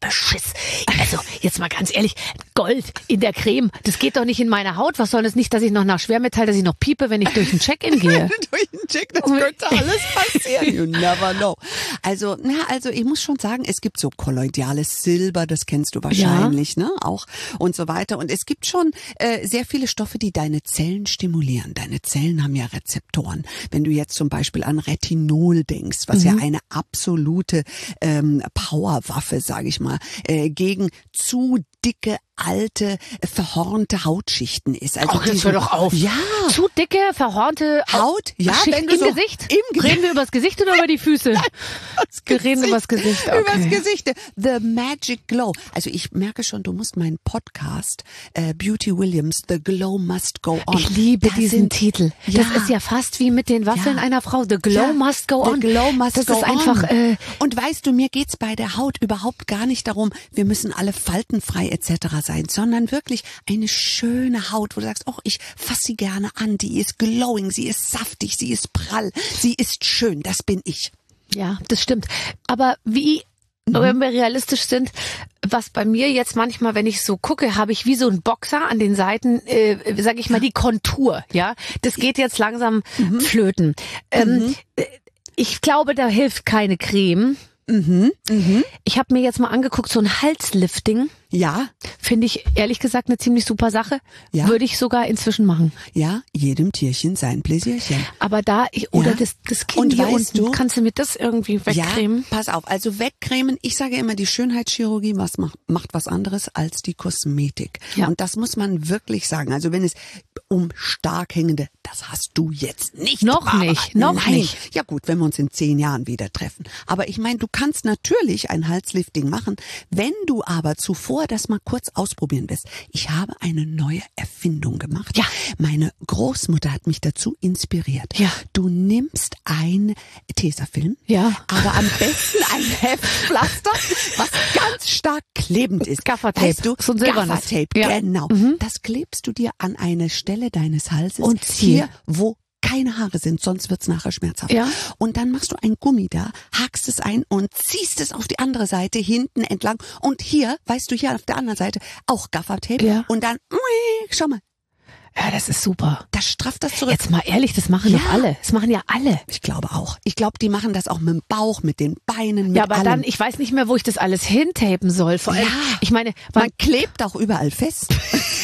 Beschiss. Also, jetzt mal ganz ehrlich, Gold in der Creme, das geht doch nicht in meine Haut. Was soll das nicht, dass ich noch nach Schwermetall, dass ich noch piepe, wenn ich durch den Check-in gehe? Durch den Check, das könnte alles passieren. You never know. Also, na, also ich muss schon sagen, es gibt so kolloidales Silber, das kennst du wahrscheinlich, ja. ne, auch und so weiter. Und es gibt schon äh, sehr viele Stoffe, die deine Zellen stimulieren. Deine Zellen haben ja Rezeptoren. Wenn du jetzt zum Beispiel an Retinol denkst, was mhm. ja eine absolute ähm, Powerwaffe, sage ich mal, äh, gegen zu dicke, alte, verhornte Hautschichten ist. Also Ach, jetzt hör doch auf. Ja. Zu dicke, verhornte Haut, ja, Schicht wenn du im so Gesicht? Im Gesicht. Reden wir über das Gesicht oder über die Füße? Nein, wir reden über das Gesicht. Okay. Über das Gesicht. The Magic Glow. Also ich merke schon, du musst meinen Podcast äh, Beauty Williams, The Glow Must Go On. Ich liebe das diesen sind, Titel. Ja. Das ist ja fast wie mit den Waffeln Ja. einer Frau. The Glow Ja. Must Go On. The Glow Must das Go ist einfach. On. Äh, Und weißt du, mir geht's bei der Haut überhaupt gar nicht darum, wir müssen alle faltenfrei et cetera sein, sondern wirklich eine schöne Haut, wo du sagst, oh, ich fasse sie gerne an, die ist glowing, sie ist saftig, sie ist prall, sie ist schön, das bin ich. Ja, das stimmt. Aber wie, mhm. wenn wir realistisch sind, was bei mir jetzt manchmal, wenn ich so gucke, habe ich wie so ein Boxer an den Seiten, äh, sage ich mal, die Kontur. Ja, das geht jetzt langsam mhm. flöten. Ähm, mhm. Ich glaube, da hilft keine Creme. Mhm. Mhm. Ich habe mir jetzt mal angeguckt, so ein Halslifting. Ja. Finde ich ehrlich gesagt eine ziemlich super Sache. Ja. Würde ich sogar inzwischen machen. Ja, jedem Tierchen sein Pläsierchen. Aber da, ich, oder Ja. das, das Kinn Und hier weißt unten, du- kannst du mir das irgendwie wegcremen? Ja, pass auf, also wegcremen, ich sage immer, die Schönheitschirurgie was macht, macht was anderes als die Kosmetik. Ja. Und das muss man wirklich sagen. Also wenn es um stark hängende, das hast du jetzt nicht. Noch Barbara. nicht, noch Nein. nicht. Ja gut, wenn wir uns in zehn Jahren wieder treffen. Aber ich meine, du kannst natürlich ein Halslifting machen, wenn du aber zuvor das mal kurz ausprobieren willst. Ich habe eine neue Erfindung gemacht. Ja. Meine Großmutter hat mich dazu inspiriert. Ja. Du nimmst ein Tesafilm, Ja. aber am besten ein Heftpflaster, was ganz stark klebend ist. Gaffertape. Weißt du, So ein silbernes. Gaffertape, Ja. genau. Mhm. Das klebst du dir an eine Stelle deines Halses. Und hier, wo keine Haare sind, sonst wird's nachher schmerzhaft. Ja. Und dann machst du ein Gummi da, hakst es ein und ziehst es auf die andere Seite hinten entlang. Und hier, weißt du, hier auf der anderen Seite auch Gaffertape. Ja. Und dann, schau mal, Ja, das ist super. das strafft das zurück. Jetzt mal ehrlich, das machen Ja. doch alle. Das machen ja alle. Ich glaube auch. Ich glaube, die machen das auch mit dem Bauch, mit den Beinen, mit Ja, aber allem. dann, ich weiß nicht mehr, wo ich das alles hintapen soll. Vor allem, Ja. ich meine, Man man, klebt auch überall fest.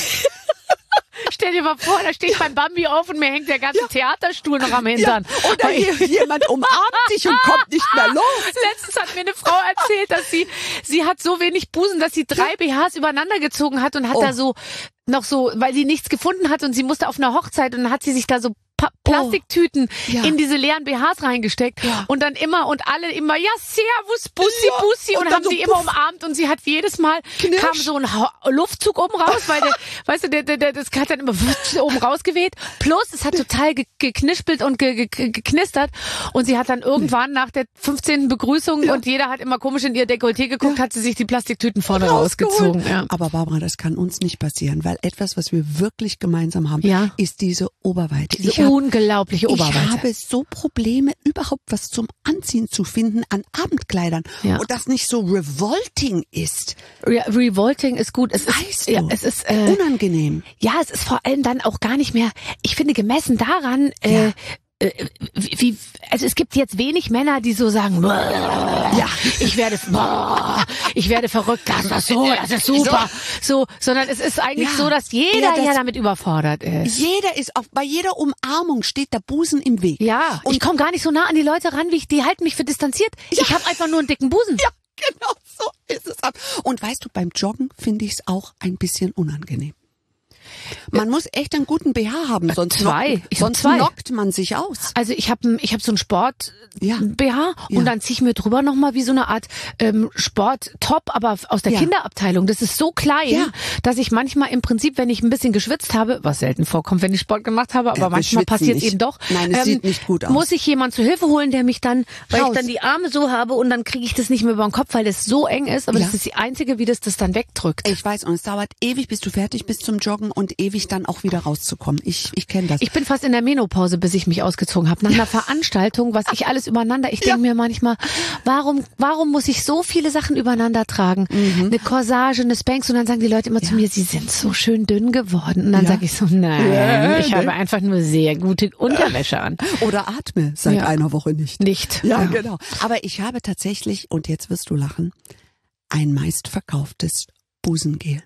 stell dir mal vor, da steht mein Bambi auf und mir hängt der ganze Theaterstuhl noch am Hintern. Oder hier, jemand umarmt dich und kommt nicht mehr los. Letztens hat mir eine Frau erzählt, dass sie, sie hat so wenig Busen, dass sie drei B Hs übereinander gezogen hat und hat Oh. da so, noch so, weil sie nichts gefunden hat und sie musste auf einer Hochzeit und dann hat sie sich da so Pa- Plastiktüten Ja. in diese leeren B Hs reingesteckt Ja. und dann immer und alle immer, ja, servus, Bussi, Ja. Bussi und, Und dann haben so sie immer puff. umarmt und sie hat jedes Mal, Knirsch. kam so ein Ha- Luftzug oben raus, weil der, weißt du, der, der, der, das hat dann immer oben rausgeweht, plus es hat total ge geknispelt und ge ge geknistert und sie hat dann irgendwann nach der fünfzehnten Begrüßung Ja. und jeder hat immer komisch in ihr Dekolleté geguckt, hat sie sich die Plastiktüten vorne Rausgeholt. rausgezogen. Ja. Aber Barbara, das kann uns nicht passieren, weil etwas, was wir wirklich gemeinsam haben, Ja. ist diese Oberweite. Diese ich hab, unglaubliche ich Oberweite. habe so Probleme, überhaupt was zum Anziehen zu finden an Abendkleidern. Ja. Und das nicht so revolting ist. Re Revolting ist gut. Es Weißt ist, du? ja, es ist, äh, Unangenehm. ja, es ist vor allem dann auch gar nicht mehr, ich finde, gemessen daran, äh, Ja. äh, wie, also es gibt jetzt wenig Männer, die so sagen, ja, ich werde, boah, ich werde verrückt, das ist so, das ist super, so, sondern es ist eigentlich Ja. so, dass jeder Ja, das- ja damit überfordert ist. Jeder ist auf, bei jeder Umarmung steht der Busen im Weg. Ja, und ich komme gar nicht so nah an die Leute ran, wie ich, die halten mich für distanziert. Ich habe einfach nur einen dicken Busen. Ja, genau so ist es. Und weißt du, beim Joggen finde ich es auch ein bisschen unangenehm. Man muss echt einen guten B H haben, sonst, Zwei. Knockt, Ich hab sonst zwei. knockt man sich aus. Also ich habe ich hab so einen Sport Ja. B H und Ja. dann zieh ich mir drüber nochmal wie so eine Art ähm, Sport-Top, aber aus der Ja. Kinderabteilung. Das ist so klein, Ja. dass ich manchmal im Prinzip, wenn ich ein bisschen geschwitzt habe, was selten vorkommt, wenn ich Sport gemacht habe, aber Ja, wir manchmal schwitzen passiert nicht. eben doch. Nein, es sieht nicht gut aus. Muss ich jemand zu Hilfe holen, der mich dann, weil Raus. ich dann die Arme so habe und dann kriege ich das nicht mehr über den Kopf, weil das so eng ist, aber Ja. das ist die einzige, wie das das dann wegdrückt. Ich weiß, und es dauert ewig, bis du fertig bist zum Joggen und ewig dann auch wieder rauszukommen. Ich, ich kenne das. Ich bin fast in der Menopause, bis ich mich ausgezogen habe. Nach einer Veranstaltung, was ich alles übereinander. Ich denke ja. mir manchmal, warum, warum muss ich so viele Sachen übereinander tragen? Mhm. Eine Corsage, eine Spanx und dann sagen die Leute immer ja. zu mir, sie sind so schön dünn geworden. Und dann ja. sage ich so, nein, ja, ich ne? habe einfach nur sehr gute Unterwäsche an. Oder atme seit ja. einer Woche nicht. Nicht. Ja, ja, genau. Aber ich habe tatsächlich, und jetzt wirst du lachen, ein meistverkauftes Busengel.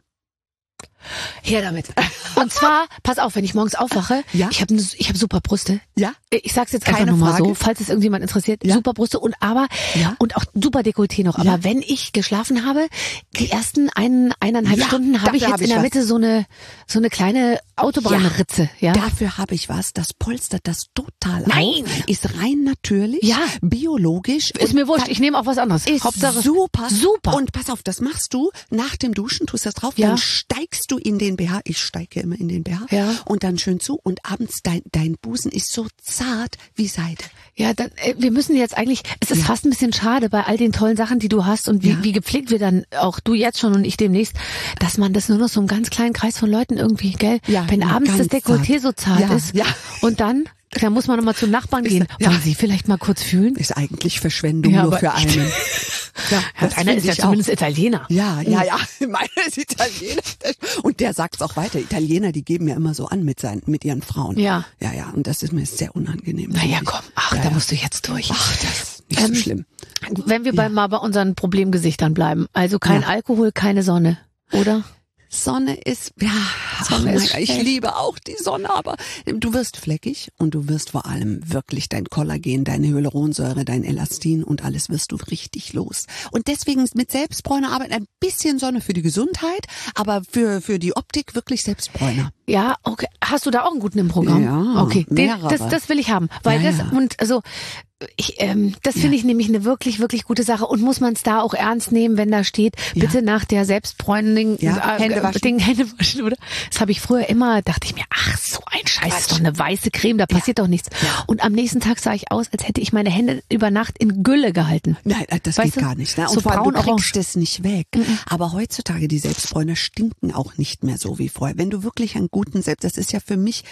Her damit. Und zwar, pass auf, wenn ich morgens aufwache, ja? ich habe ich hab super Brüste. Ja? Ich sag's jetzt Keine einfach nur mal Frage. so, falls es irgendjemand interessiert. Ja? Super Brüste und aber ja? und auch super Dekolleté noch. Aber ja? wenn ich geschlafen habe, die ersten ein, eineinhalb ja, Stunden habe ich jetzt hab ich in der was. Mitte so eine so eine kleine Autobahnritze. Ja? Dafür habe ich was, das polstert das total Nein. auf. Ist rein natürlich, ja. biologisch. Ist mir wurscht, ich nehme auch was anderes. Ist Hauptsache super. Super. Und pass auf, das machst du nach dem Duschen, tust das drauf, ja. dann steigst du in den B H. Ich steige immer in den B H. Ja. Und dann schön zu und abends dein, dein Busen ist so zart wie Seide. Ja, dann, äh, wir müssen jetzt eigentlich, es ist ja. fast ein bisschen schade bei all den tollen Sachen, die du hast und wie, ja. wie gepflegt wir dann, auch du jetzt schon und ich demnächst, dass man das nur noch so einen ganz kleinen Kreis von Leuten irgendwie, gell? Ja, wenn abends das Dekolleté so zart ja, ist ja. und dann, da muss man nochmal zum Nachbarn ist, gehen. ja. Wollen Sie vielleicht mal kurz fühlen? Ist eigentlich Verschwendung ja, nur für einen. Ja, das einer ist ja zumindest auch. Italiener. Ja, ja, ja. Meiner ist Italiener. Und der sagt's auch weiter. Italiener, die geben ja immer so an mit seinen, mit ihren Frauen. Ja. Ja, ja. Und das ist mir sehr unangenehm. Naja, komm. Ach, ja, da ja. musst du jetzt durch. Ach, das ist nicht ähm, so schlimm. Wenn wir ja. bei, mal bei unseren Problemgesichtern bleiben. Also kein ja. Alkohol, keine Sonne, oder? Sonne ist, ja, Sonne ach, ist ich schlecht. liebe auch die Sonne, aber du wirst fleckig und du wirst vor allem wirklich dein Kollagen, deine Hyaluronsäure, dein Elastin und alles wirst du richtig los. Und deswegen mit Selbstbräuner arbeiten, ein bisschen Sonne für die Gesundheit, aber für, für die Optik wirklich Selbstbräuner. Ja, okay. Hast du da auch einen guten im Programm? Ja, okay. Den, mehrere. das, das will ich haben, weil Ja, das ja. und also ich, ähm, das finde Ja. ich nämlich eine wirklich, wirklich gute Sache und muss man es da auch ernst nehmen, wenn da steht, Ja. bitte nach der Selbstbräuning Ja, äh, Hände waschen. Ding, Hände waschen, oder? Das habe ich früher immer, dachte ich mir, ach so ein Scheiß, das ist doch eine weiße Creme, da passiert doch nichts. Ja. Und am nächsten Tag sah ich aus, als hätte ich meine Hände über Nacht in Gülle gehalten. Nein, das Weißt geht du? gar nicht. Ne? Und So vor allem, du braun-orange. kriegst es nicht weg. Mhm. Aber heutzutage, die Selbstbräuner stinken auch nicht mehr so wie vorher. Wenn du wirklich einen guten Selbst, das ist ja für mich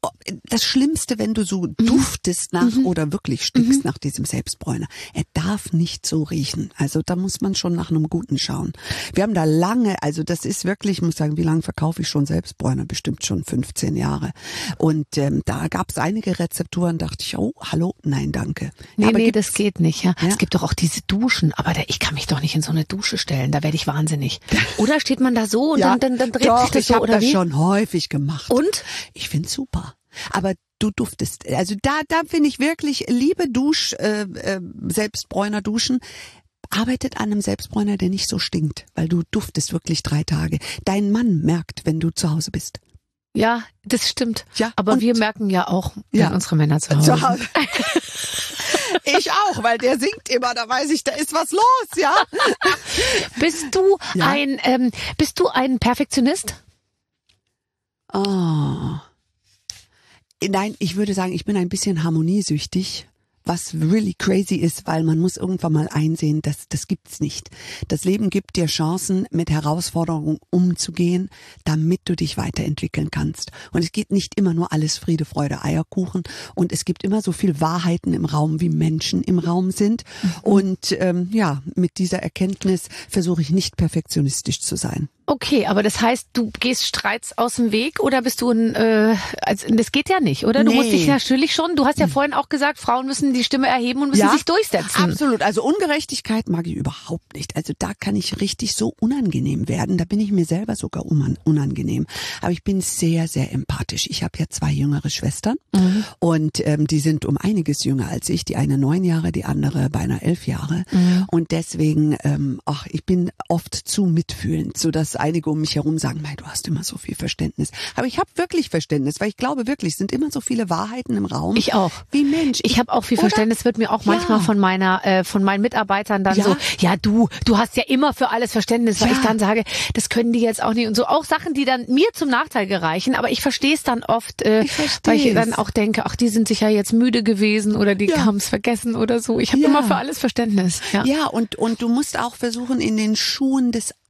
das Schlimmste, wenn du so mhm. duftest nach mhm. oder wirklich stinkst mhm. nach diesem Selbstbräuner. Er darf nicht so riechen. Also da muss man schon nach einem guten schauen. Wir haben da lange, also das ist wirklich, ich muss sagen, wie lange verkaufe ich schon Selbstbräuner? Bestimmt schon fünfzehn Jahre. Und ähm, da gab es einige Rezepturen, dachte ich, oh, hallo, nein, danke. Nee, aber nee, das geht nicht. Ja. Ja. Es gibt doch auch diese Duschen, aber da, ich kann mich doch nicht in so eine Dusche stellen, da werde ich wahnsinnig. Oder steht man da so und ja, dann, dann, dann dreht doch, sich das ich so, habe oder das wie? schon häufig gemacht. Und? Ich find's super. Aber du duftest, also da, da finde ich wirklich, liebe Dusch, äh, äh, Selbstbräuner duschen, arbeitet an einem Selbstbräuner, der nicht so stinkt, weil du duftest wirklich drei Tage. Dein Mann merkt, wenn du zu Hause bist. Ja, das stimmt. Ja, aber und- wir merken ja auch, wenn Ja. unsere Männer zu Hause Zu sind. Hause. Ich auch, weil der singt immer, da weiß ich, da ist was los, ja. Bist du Ja. ein, ähm, bist du ein Perfektionist? Oh. Nein, ich würde sagen, ich bin ein bisschen harmoniesüchtig, was really crazy ist, weil man muss irgendwann mal einsehen, dass das gibt's nicht. Das Leben gibt dir Chancen, mit Herausforderungen umzugehen, damit du dich weiterentwickeln kannst. Und es geht nicht immer nur alles Friede, Freude, Eierkuchen. Und es gibt immer so viel Wahrheiten im Raum, wie Menschen im Raum sind. Mhm. Und ähm, ja, mit dieser Erkenntnis versuche ich nicht perfektionistisch zu sein. Okay, aber das heißt, du gehst Streits aus dem Weg oder bist du ein, äh, also das geht ja nicht, oder? Du Nee. musst dich natürlich schon, du hast ja vorhin auch gesagt, Frauen müssen die Stimme erheben und müssen sich durchsetzen. Absolut. Also Ungerechtigkeit mag ich überhaupt nicht. Also da kann ich richtig so unangenehm werden. Da bin ich mir selber sogar unangenehm. Aber ich bin sehr, sehr empathisch. Ich habe ja zwei jüngere Schwestern mhm. und ähm, die sind um einiges jünger als ich. Die eine neun Jahre, die andere beinahe elf Jahre. Mhm. Und deswegen, ähm, ach, ich bin oft zu mitfühlend, sodass einige um mich herum sagen, mei, du hast immer so viel Verständnis. Aber ich habe wirklich Verständnis, weil ich glaube wirklich, es sind immer so viele Wahrheiten im Raum. Ich auch. Wie Mensch. Ich habe auch viel Oder? Verständnis, wird mir auch manchmal Ja. von meiner, äh, von meinen Mitarbeitern dann Ja. so, ja du, du hast ja immer für alles Verständnis, weil Ja. ich dann sage, das können die jetzt auch nicht und so. Auch Sachen, die dann mir zum Nachteil gereichen, aber ich verstehe es dann oft, äh, Ich versteh's. weil ich dann auch denke, ach, die sind sicher jetzt müde gewesen oder die Ja. haben es vergessen oder so. Ich habe Ja. immer für alles Verständnis. Ja. Ja, und, und du musst auch versuchen, in den Schuhen des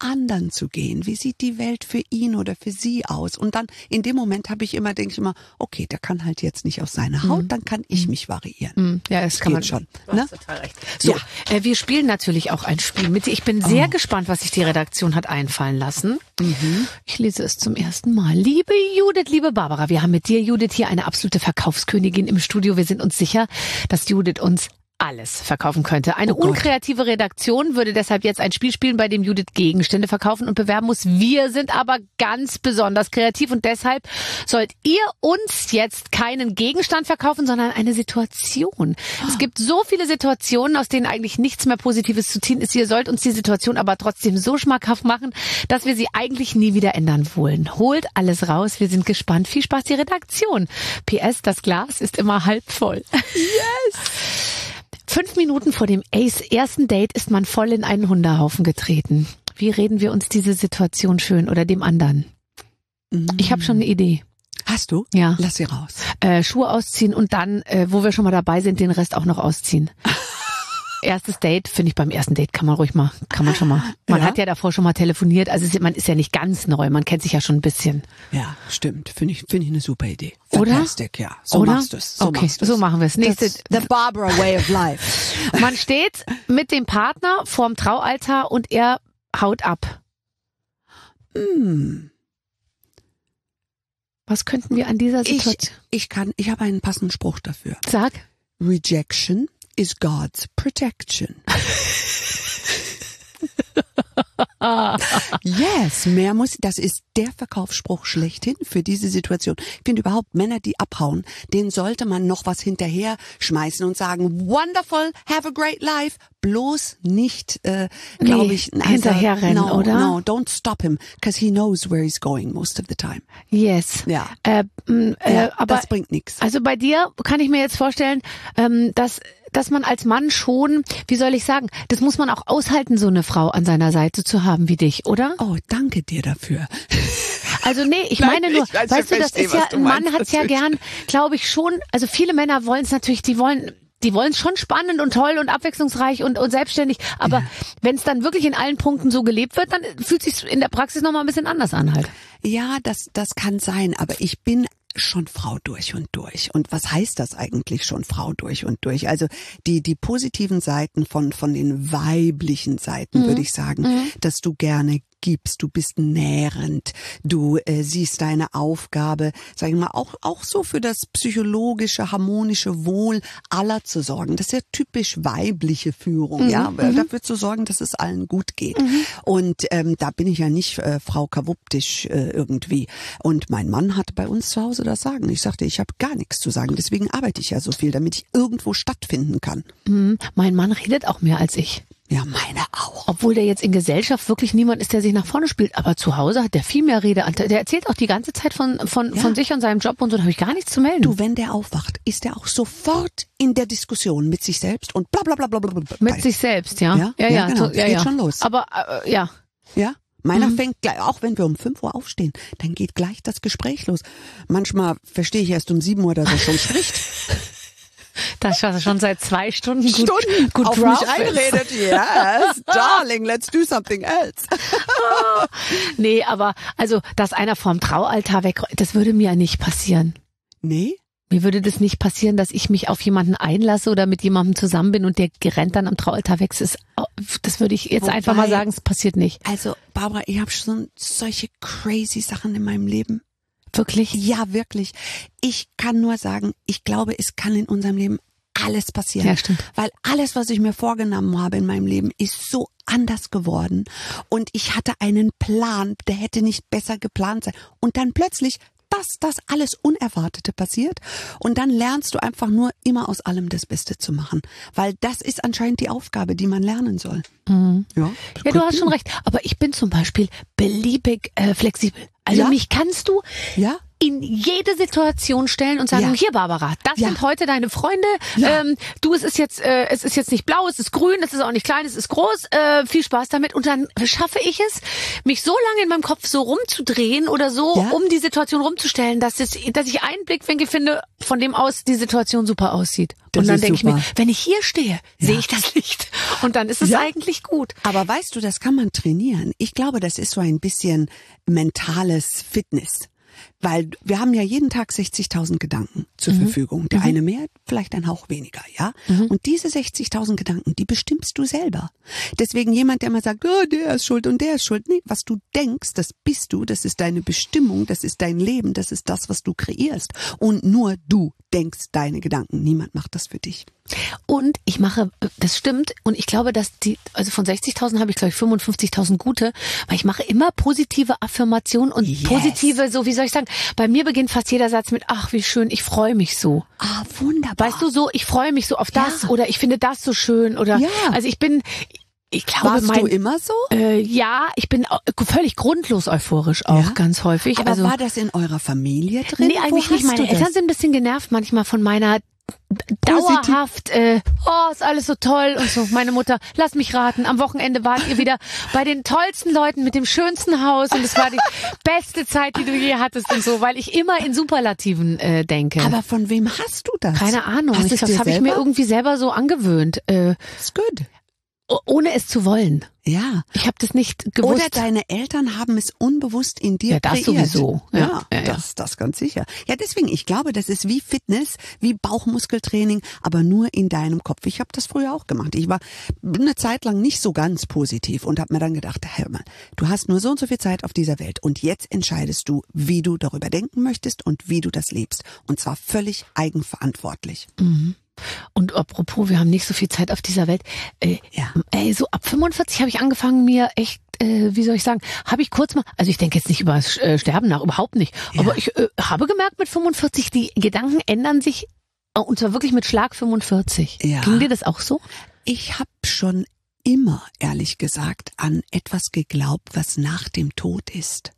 anderen zu gehen? Wie sieht die Welt für ihn oder für sie aus? Und dann in dem Moment habe ich immer, denke ich immer, okay, der kann halt jetzt nicht aus seiner Haut, dann kann ich mich variieren. Ja, das kann Geht man schon. Du hast Ne? total recht. So, Ja. äh, wir spielen natürlich auch ein Spiel mit dir. Ich bin sehr Oh. gespannt, was sich die Redaktion hat einfallen lassen. Ich lese es zum ersten Mal. Liebe Judith, liebe Barbara, wir haben mit dir, Judith, hier eine absolute Verkaufskönigin im Studio. Wir sind uns sicher, dass Judith uns alles verkaufen könnte. Eine Oh Gott. unkreative Redaktion würde deshalb jetzt ein Spiel spielen, bei dem Judith Gegenstände verkaufen und bewerben muss. Wir sind aber ganz besonders kreativ und deshalb sollt ihr uns jetzt keinen Gegenstand verkaufen, sondern eine Situation. Es gibt so viele Situationen, aus denen eigentlich nichts mehr Positives zu ziehen ist. Ihr sollt uns die Situation aber trotzdem so schmackhaft machen, dass wir sie eigentlich nie wieder ändern wollen. Holt alles raus, wir sind gespannt. Viel Spaß, die Redaktion. P S, das Glas ist immer halb voll. Fünf Minuten vor dem Ace ersten Date ist man voll in einen Hundehaufen getreten. Wie reden wir uns diese Situation schön oder dem anderen? Ich habe schon eine Idee. Hast du? Ja. Lass sie raus. Äh, Schuhe ausziehen und dann, äh, wo wir schon mal dabei sind, den Rest auch noch ausziehen. Erstes Date, finde ich, beim ersten Date kann man ruhig mal, kann man schon mal. Man Ja. hat ja davor schon mal telefoniert, also es ist- man ist ja nicht ganz neu, man kennt sich ja schon ein bisschen. Ja, stimmt. Finde ich, finde ich eine super Idee. Oder? Fantastic, ja. So Oder? machst du es. So okay, machst du's. so machen wir es. Nächste. That's the Barbara way of life. Man steht mit dem Partner vorm Traualtar und er haut ab. Hm. Was könnten wir an dieser Ich, Situation ich kann, ich habe einen passenden Spruch dafür. sagen? Rejection is God's protection. Yes, mehr muss, das ist der Verkaufsspruch schlechthin für diese Situation. Ich finde überhaupt Männer, die abhauen, denen sollte man noch was hinterher schmeißen und sagen, wonderful, have a great life. Bloß nicht, äh, glaube Nee, ich, hinterherrennen, no, oder? No, don't stop him, because he knows where he's going most of the time. Yes. Ja. Äh, m, äh, Ja, aber das bringt nichts. also bei dir kann ich mir jetzt vorstellen, ähm, dass dass man als Mann schon, wie soll ich sagen, das muss man auch aushalten, so eine Frau an seiner Seite zu haben wie dich, oder? Oh, danke dir dafür. Also nee, ich Nein, meine nur, ich weiß, ich weißt du, das verstehe, ist ja, was du ein Mann meinst, hat's ja natürlich. gern, glaube ich schon, also viele Männer wollen es natürlich, die wollen die wollen es schon spannend und toll und abwechslungsreich und, und selbstständig, aber ja. wenn es dann wirklich in allen Punkten so gelebt wird, dann fühlt es sich in der Praxis nochmal ein bisschen anders an halt. Ja, das, das kann sein, aber ich bin schon Frau durch und durch. Und was heißt das eigentlich schon Frau durch und durch? Also die die positiven Seiten von von den weiblichen Seiten, mhm. würde ich sagen, mhm. dass du gerne gibst, du bist nährend, du äh, siehst deine Aufgabe, sag ich mal, auch auch so für das psychologische, harmonische Wohl aller zu sorgen. Das ist ja typisch weibliche Führung, mhm. ja, mhm. dafür zu sorgen, dass es allen gut geht. Mhm. Und ähm, da bin ich ja nicht äh, Frau Kawuptisch äh, irgendwie. Und mein Mann hat bei uns zu Hause das Sagen. Ich sagte, ich habe gar nichts zu sagen, deswegen arbeite ich ja so viel, damit ich irgendwo stattfinden kann. Mhm. Mein Mann redet auch mehr als ich. Ja, meine auch. Obwohl der jetzt in Gesellschaft wirklich niemand ist, der sich nach vorne spielt. Aber zu Hause hat der viel mehr Redeanteil. Der erzählt auch die ganze Zeit von von Ja. von sich und seinem Job und so. Da habe ich gar nichts zu melden. Du, wenn der aufwacht, ist er auch sofort in der Diskussion mit sich selbst und bla bla bla bla bla. bla. Mit sich selbst, ja. Ja, ja, ja, ja, genau. to- ja, Geht ja. schon los. Aber äh, ja. Ja? Meiner Mhm. fängt gleich, auch wenn wir um fünf Uhr aufstehen, dann geht gleich das Gespräch los. Manchmal verstehe ich erst um sieben Uhr, dass er schon spricht. Das war schon seit zwei Stunden gut, Stunden gut auf drauf mich ist. einredet. Yes, darling, let's do something else. Nee, aber also, dass einer vorm Traualtar weg, das würde mir ja nicht passieren. Nee? Mir würde das nicht passieren, dass ich mich auf jemanden einlasse oder mit jemandem zusammen bin und der rennt dann am Traualtar weg. Das, ist, das würde ich jetzt Wobei- einfach mal sagen, es passiert nicht. Also, Barbara, ich habe schon solche crazy Sachen in meinem Leben. Wirklich? Ja, wirklich. Ich kann nur sagen, ich glaube, es kann in unserem Leben alles passieren. Ja, stimmt. Weil alles, was ich mir vorgenommen habe in meinem Leben, ist so anders geworden. Und ich hatte einen Plan, der hätte nicht besser geplant sein. Und dann plötzlich, dass das alles Unerwartete passiert. Und dann lernst du einfach nur immer aus allem das Beste zu machen. Weil das ist anscheinend die Aufgabe, die man lernen soll. Mhm. Ja, Ja, du hast schon recht. Aber ich bin zum Beispiel beliebig äh, flexibel. Also Ja? mich kannst du Ja? in jede Situation stellen und sagen, Ja. hier Barbara, das Ja. sind heute deine Freunde. Ja. Ähm, du, es ist jetzt, äh, es ist jetzt nicht blau, es ist grün, es ist auch nicht klein, es ist groß. Äh, viel Spaß damit. Und dann schaffe ich es, mich so lange in meinem Kopf so rumzudrehen oder so, Ja. um die Situation rumzustellen, dass es, dass ich einen Blickwinkel finde, von dem aus die Situation super aussieht. Das und dann ist denke ich super. mir, wenn ich hier stehe, sehe ich das Licht. Und dann ist es Ja. eigentlich gut. Aber weißt du, das kann man trainieren. Ich glaube, das ist so ein bisschen mentales Fitness. Weil wir haben ja jeden Tag sechzigtausend Gedanken zur Mhm. Verfügung. Der eine mehr, vielleicht ein Hauch weniger, ja? Mhm. Und diese sechzigtausend Gedanken, die bestimmst du selber. Deswegen jemand, der mal sagt, oh, der ist schuld und der ist schuld. Nee, was du denkst, das bist du, das ist deine Bestimmung, das ist dein Leben, das ist das, was du kreierst. Und nur du denkst deine Gedanken. Niemand macht das für dich. Und ich mache, das stimmt, und ich glaube, dass die, also von sechzigtausend habe ich, glaube ich, fünfundfünfzigtausend gute, weil ich mache immer positive Affirmationen und Yes. positive, so wie soll ich sagen, bei mir beginnt fast jeder Satz mit, ach, wie schön, ich freue mich so. Ah, wunderbar. Weißt du, so, ich freue mich so auf das Ja. oder ich finde das so schön oder, Ja. also ich bin, ich glaube, Warst mein, du immer so? äh, ja, ich bin au- völlig grundlos euphorisch auch, Ja? ganz häufig. Aber also, war das in eurer Familie drin? nee, Wo eigentlich nicht. hast Meine du das? Eltern sind ein bisschen genervt manchmal von meiner dauerhaft, äh, oh, ist alles so toll und so. Meine Mutter, lass mich raten, am Wochenende wart ihr wieder bei den tollsten Leuten mit dem schönsten Haus und es war die beste Zeit, die du je hattest und so, weil ich immer in Superlativen äh, denke. Aber von wem hast du das? keine Ahnung, Hast ich, es das dir habe ich mir selber? irgendwie selber so angewöhnt, äh, Ist gut. o- ohne es zu wollen. Ja. Ich habe das nicht gewusst. Oder deine Eltern haben es unbewusst in dir Ja, das kreiert. sowieso. Ja, Ja, ja, ja. das, das ganz sicher. Ja, deswegen, ich glaube, das ist wie Fitness, wie Bauchmuskeltraining, aber nur in deinem Kopf. Ich habe das früher auch gemacht. Ich war eine Zeit lang nicht so ganz positiv und habe mir dann gedacht, Hermann, du hast nur so und so viel Zeit auf dieser Welt und jetzt entscheidest du, wie du darüber denken möchtest und wie du das lebst. Und zwar völlig eigenverantwortlich. Und apropos, wir haben nicht so viel Zeit auf dieser Welt. Äh, Ja. Ey, so ab fünfundvierzig habe ich angefangen, mir echt, äh, wie soll ich sagen, habe ich kurz mal, also ich denke jetzt nicht über das äh, Sterben nach, überhaupt nicht. Ja. Aber ich äh, habe gemerkt, mit fünfundvierzig, die Gedanken ändern sich, äh, und zwar wirklich mit Schlag fünfundvierzig. Ja. Ging dir das auch so? Ich habe schon immer, ehrlich gesagt, an etwas geglaubt, was nach dem Tod ist.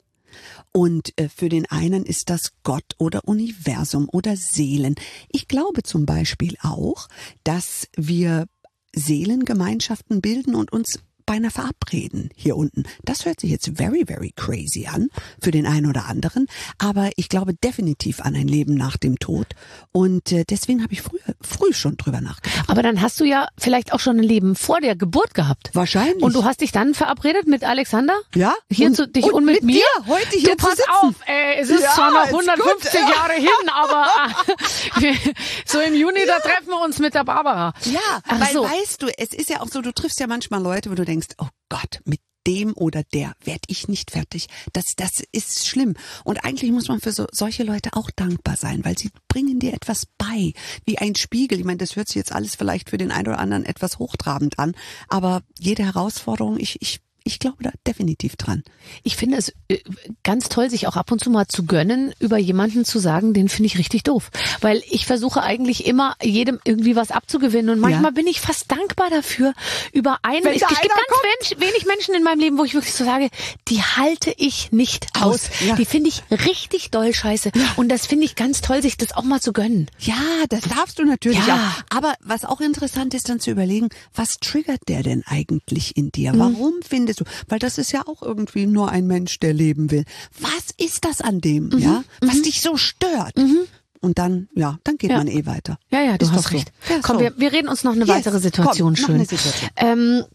Und äh, für den einen ist das Gott oder Universum oder Seelen. Ich glaube zum Beispiel auch, dass wir Seelengemeinschaften bilden und uns beinahe verabreden hier unten. Das hört sich jetzt very, very crazy an für den einen oder anderen, aber ich glaube definitiv an ein Leben nach dem Tod und äh, deswegen habe ich früher, früh schon drüber nachgedacht. Aber dann hast du ja vielleicht auch schon ein Leben vor der Geburt gehabt. Wahrscheinlich. Und du hast dich dann verabredet mit Alexander? Ja? Hier und, zu dich und, und mit, mit mir? dir heute hier Du, zu pass sitzen. auf, ey, es ist Ja, zwar noch ist hundertfünfzig gut. Jahre hin, aber äh, so im Juni, da treffen wir uns mit der Barbara. Ja, Ach weil so. weißt du, es ist ja auch so, du triffst ja manchmal Leute, wo du denkst, oh Gott, mit dem oder der werde ich nicht fertig. Das, das ist schlimm. Und eigentlich muss man für so, solche Leute auch dankbar sein, weil sie bringen dir etwas bei, wie ein Spiegel. Ich meine, das hört sich jetzt alles vielleicht für den einen oder anderen etwas hochtrabend an, aber jede Herausforderung, ich, ich, ich glaube da definitiv dran. Ich finde es äh, ganz toll, sich auch ab und zu mal zu gönnen, über jemanden zu sagen, den finde ich richtig doof. Weil ich versuche eigentlich immer, jedem irgendwie was abzugewinnen. Und manchmal Ja. bin ich fast dankbar dafür, über einen. Wenn Es, da es gibt einer ganz wenig, wenig Menschen in meinem Leben, wo ich wirklich so sage, die halte ich nicht aus. Aus, ja. Die finde ich richtig doll scheiße. Und das finde ich ganz toll, sich das auch mal zu gönnen. Ja, das darfst du natürlich Ja. auch. Aber was auch interessant ist, dann zu überlegen, was triggert der denn eigentlich in dir? Warum findest du? Weil das ist ja auch irgendwie nur ein Mensch, der leben will. Was ist das an dem, ja? Was dich so stört? Und dann, ja, dann geht Ja. man eh weiter. Ja, ja, du Ist hast doch so. recht. Ja, Komm, so. wir, wir reden uns noch eine Yes, weitere Situation komm, noch schön. eine Situation. Ähm,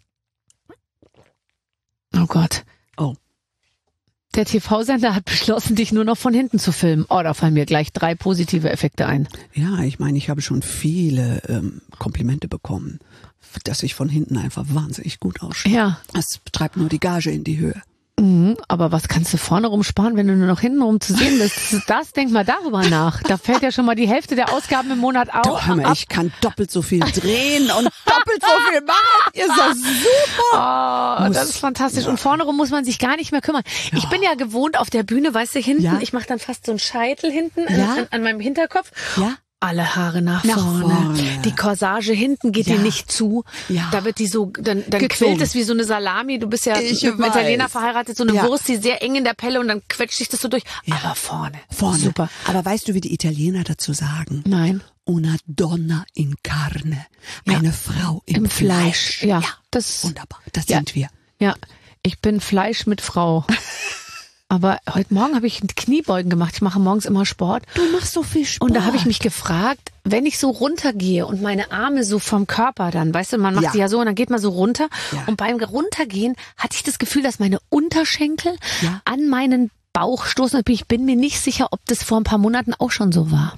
oh Gott. Oh. Der T V-Sender hat beschlossen, dich nur noch von hinten zu filmen. Oh, da fallen mir gleich drei positive Effekte ein. Ja, ich meine, ich habe schon viele ähm, Komplimente bekommen, dass ich von hinten einfach wahnsinnig gut ausschaue. Ja, Das treibt nur die Gage in die Höhe. mhm, aber was kannst du vorne rumsparen, wenn du nur noch hinten rum zu sehen bist? Das, das denk mal darüber nach. Da fällt ja schon mal die Hälfte der Ausgaben im Monat Du, auf. hör mal, ab. ich kann doppelt so viel drehen und doppelt so viel machen. Ist das super? Oh, Muss- das ist fantastisch. ja. Und vorne rum muss man sich gar nicht mehr kümmern. Ich bin ja gewohnt auf der Bühne, weißt du, hinten, Ja. ich mache dann fast so einen Scheitel hinten an, Ja. an, an meinem Hinterkopf. Ja. Alle Haare nach, Nach vorne. vorne. Die Corsage hinten geht Ja. dir nicht zu. Ja. Da wird die so, dann, dann Gezogen. quillt es wie so eine Salami. Du bist ja Ich mit einem weiß. Italiener verheiratet, so eine Ja. Wurst, die sehr eng in der Pelle und dann quetscht sich das so durch. Aber vorne. Vorne. Super. Aber weißt du, wie die Italiener dazu sagen? Nein. Una donna in carne. Ja. Eine Frau im, Im Fleisch. Ja. Das, Wunderbar. Das Ja. sind wir. ja. Ich bin Fleisch mit Frau. Aber heute Morgen habe ich Kniebeugen gemacht. Ich mache morgens immer Sport. Du machst so viel Sport. Und da habe ich mich gefragt, wenn ich so runtergehe und meine Arme so vom Körper dann, weißt du, man macht Ja. sie ja so und dann geht man so runter. Ja. Und beim Runtergehen hatte ich das Gefühl, dass meine Unterschenkel Ja. an meinen Bauch stoßen. Ich bin mir nicht sicher, ob das vor ein paar Monaten auch schon so war.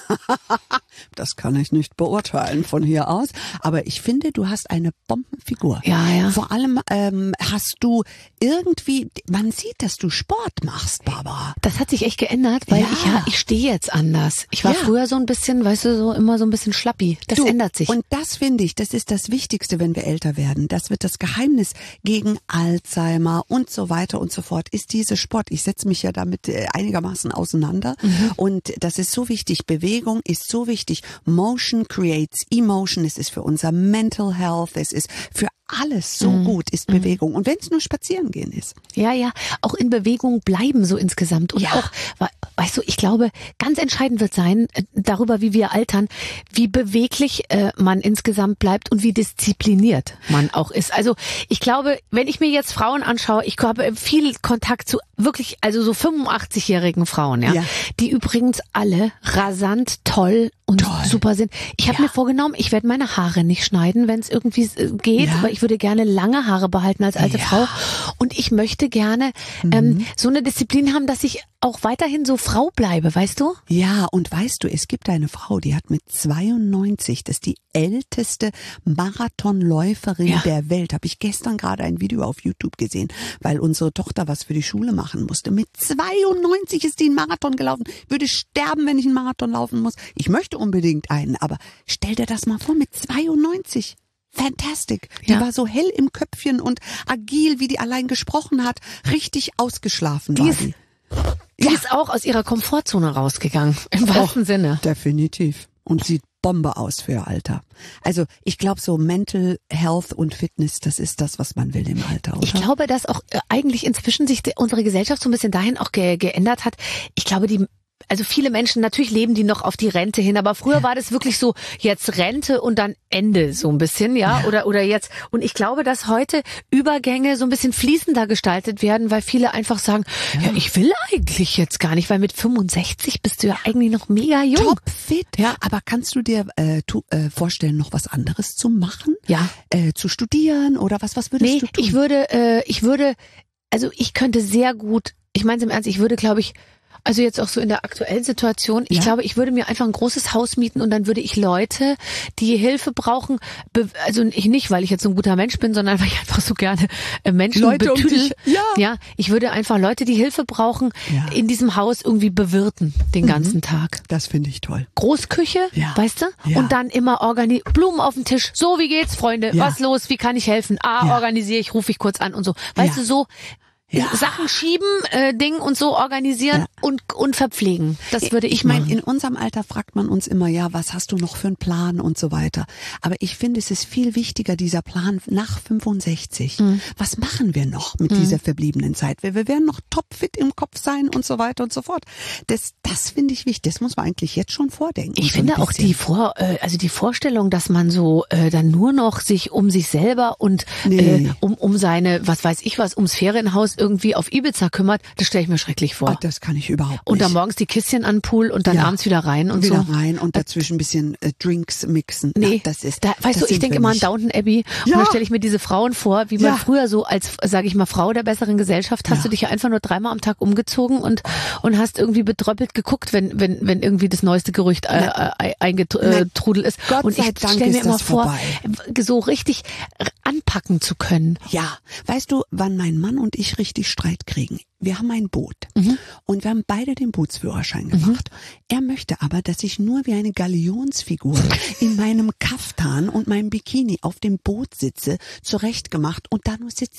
Das kann ich nicht beurteilen von hier aus. Aber ich finde, du hast eine Bombenfigur. Ja, ja. Vor allem ähm, hast du irgendwie, man sieht, dass du Sport machst, Barbara. Das hat sich echt geändert, weil Ja. ich ja, ich stehe jetzt anders. Ich war Ja. früher so ein bisschen, weißt du, so immer so ein bisschen schlappi. Das Du, ändert sich. Und das finde ich, das ist das Wichtigste, wenn wir älter werden. Das wird das Geheimnis gegen Alzheimer und so weiter und so fort, ist dieser Sport. Ich setze mich ja damit äh, einigermaßen auseinander. Mhm. Und das ist so wichtig. Bewegung ist so wichtig. Motion creates emotion. Es ist für unser Mental Health. Es ist für alles so Mhm. gut, ist Bewegung. Und wenn es nur spazieren gehen ist. Ja, ja, auch in Bewegung bleiben so insgesamt. Und Ja. auch, we- weißt du, ich glaube, ganz entscheidend wird sein, äh, darüber, wie wir altern, wie beweglich äh, man insgesamt bleibt und wie diszipliniert man auch ist. Also ich glaube, wenn ich mir jetzt Frauen anschaue, ich habe viel Kontakt zu wirklich, also so fünfundachtzigjährigen Frauen, ja, Ja. die übrigens alle rasant toll und Toll. super sind. Ich habe Ja. mir vorgenommen, ich werde meine Haare nicht schneiden, wenn es irgendwie äh, geht, Ja. aber ich würde gerne lange Haare behalten als alte Ja. Frau. Und ich möchte gerne ähm, so eine Disziplin haben, dass ich auch weiterhin so Frau bleibe, weißt du? Ja, und weißt du, es gibt eine Frau, die hat mit zweiundneunzig, das ist die älteste Marathonläuferin Ja. der Welt. Habe ich gestern gerade ein Video auf YouTube gesehen, weil unsere Tochter was für die Schule machen musste. Mit zweiundneunzig ist die einen Marathon gelaufen. Würde sterben, wenn ich einen Marathon laufen muss. Ich möchte unbedingt einen, aber stell dir das mal vor, mit zweiundneunzig. Fantastic. Die Ja. war so hell im Köpfchen und agil, wie die allein gesprochen hat. Richtig ausgeschlafen Die war ist- die. Die ist auch aus ihrer Komfortzone rausgegangen, im wahrsten Sinne. Definitiv. Und sieht Bombe aus für ihr Alter. Also ich glaube, so Mental Health und Fitness, das ist das, was man will im Alter, oder? Ich glaube, dass auch äh, eigentlich inzwischen sich die, unsere Gesellschaft so ein bisschen dahin auch ge geändert hat. Ich glaube, die also viele Menschen, natürlich leben die noch auf die Rente hin, aber früher war das wirklich so, jetzt Rente und dann Ende so ein bisschen, ja, Ja. oder oder jetzt. Und ich glaube, dass heute Übergänge so ein bisschen fließender gestaltet werden, weil viele einfach sagen, ja, ich will eigentlich jetzt gar nicht, weil mit fünfundsechzig bist du ja eigentlich noch mega jung. Topfit. Ja. Aber kannst du dir äh, tu, äh, vorstellen, noch was anderes zu machen? Ja. Äh, zu studieren oder was? Was würdest Nee, du tun? ich würde, äh, ich würde, also ich könnte sehr gut, ich meine es im Ernst, ich würde, glaube ich, also jetzt auch so in der aktuellen Situation, ich Ja. glaube, ich würde mir einfach ein großes Haus mieten und dann würde ich Leute, die Hilfe brauchen, be also ich nicht, weil ich jetzt so ein guter Mensch bin, sondern weil ich einfach so gerne äh, Menschen Leute um betüdel. dich- ja. ja, ich würde einfach Leute, die Hilfe brauchen, Ja. in diesem Haus irgendwie bewirten den ganzen Tag. Das finde ich toll. Großküche, Ja. weißt du? Ja. Und dann immer organi Blumen auf dem Tisch. So, wie geht's, Freunde? Ja. Was los? Wie kann ich helfen? Ah, Ja. organisiere ich, rufe ich kurz an und so. Weißt Ja. du, so Ja. Sachen schieben, äh, Ding und so organisieren Ja. und und verpflegen. Das würde ich, ich meine, machen. in unserem Alter fragt man uns immer, ja, was hast du noch für einen Plan und so weiter. Aber ich finde, es ist viel wichtiger, dieser Plan nach fünfundsechzig. Mhm. Was machen wir noch mit dieser verbliebenen Zeit? Wir, wir werden noch topfit im Kopf sein und so weiter und so fort. Das, das finde ich wichtig. Das muss man eigentlich jetzt schon vordenken. Ich so ein finde auch bisschen. die Vor, äh, also die Vorstellung, dass man so äh, dann nur noch sich um sich selber und Nee. äh, um um seine, was weiß ich was, ums Ferienhaus irgendwie auf Ibiza kümmert, das stelle ich mir schrecklich vor. Ah, das kann ich überhaupt nicht. Und dann morgens die Kistchen an den Pool und dann Ja. abends wieder rein und wieder so. rein und dazwischen ein bisschen äh, Drinks mixen. Nee, Ja, das ist. da, weißt das du, ich sind denke wir immer an nicht. Downton Abbey und Ja. dann stelle ich mir diese Frauen vor, wie man Ja. früher so als, sage ich mal, Frau der besseren Gesellschaft, hast Ja. du dich ja einfach nur dreimal am Tag umgezogen und und hast irgendwie betröppelt geguckt, wenn wenn wenn irgendwie das neueste Gerücht äh, äh, eingetrudelt ist. Gott und sei ich Dank stelle mir ist immer das vor, vorbei. so richtig anpacken zu können. Ja, weißt du, wann mein Mann und ich richtig Streit kriegen? Wir haben ein Boot Mhm. und wir haben beide den Bootsführerschein gemacht. Er möchte aber, dass ich nur wie eine Galionsfigur in meinem Kaftan und meinem Bikini auf dem Boot sitze, zurechtgemacht und da nur sitze.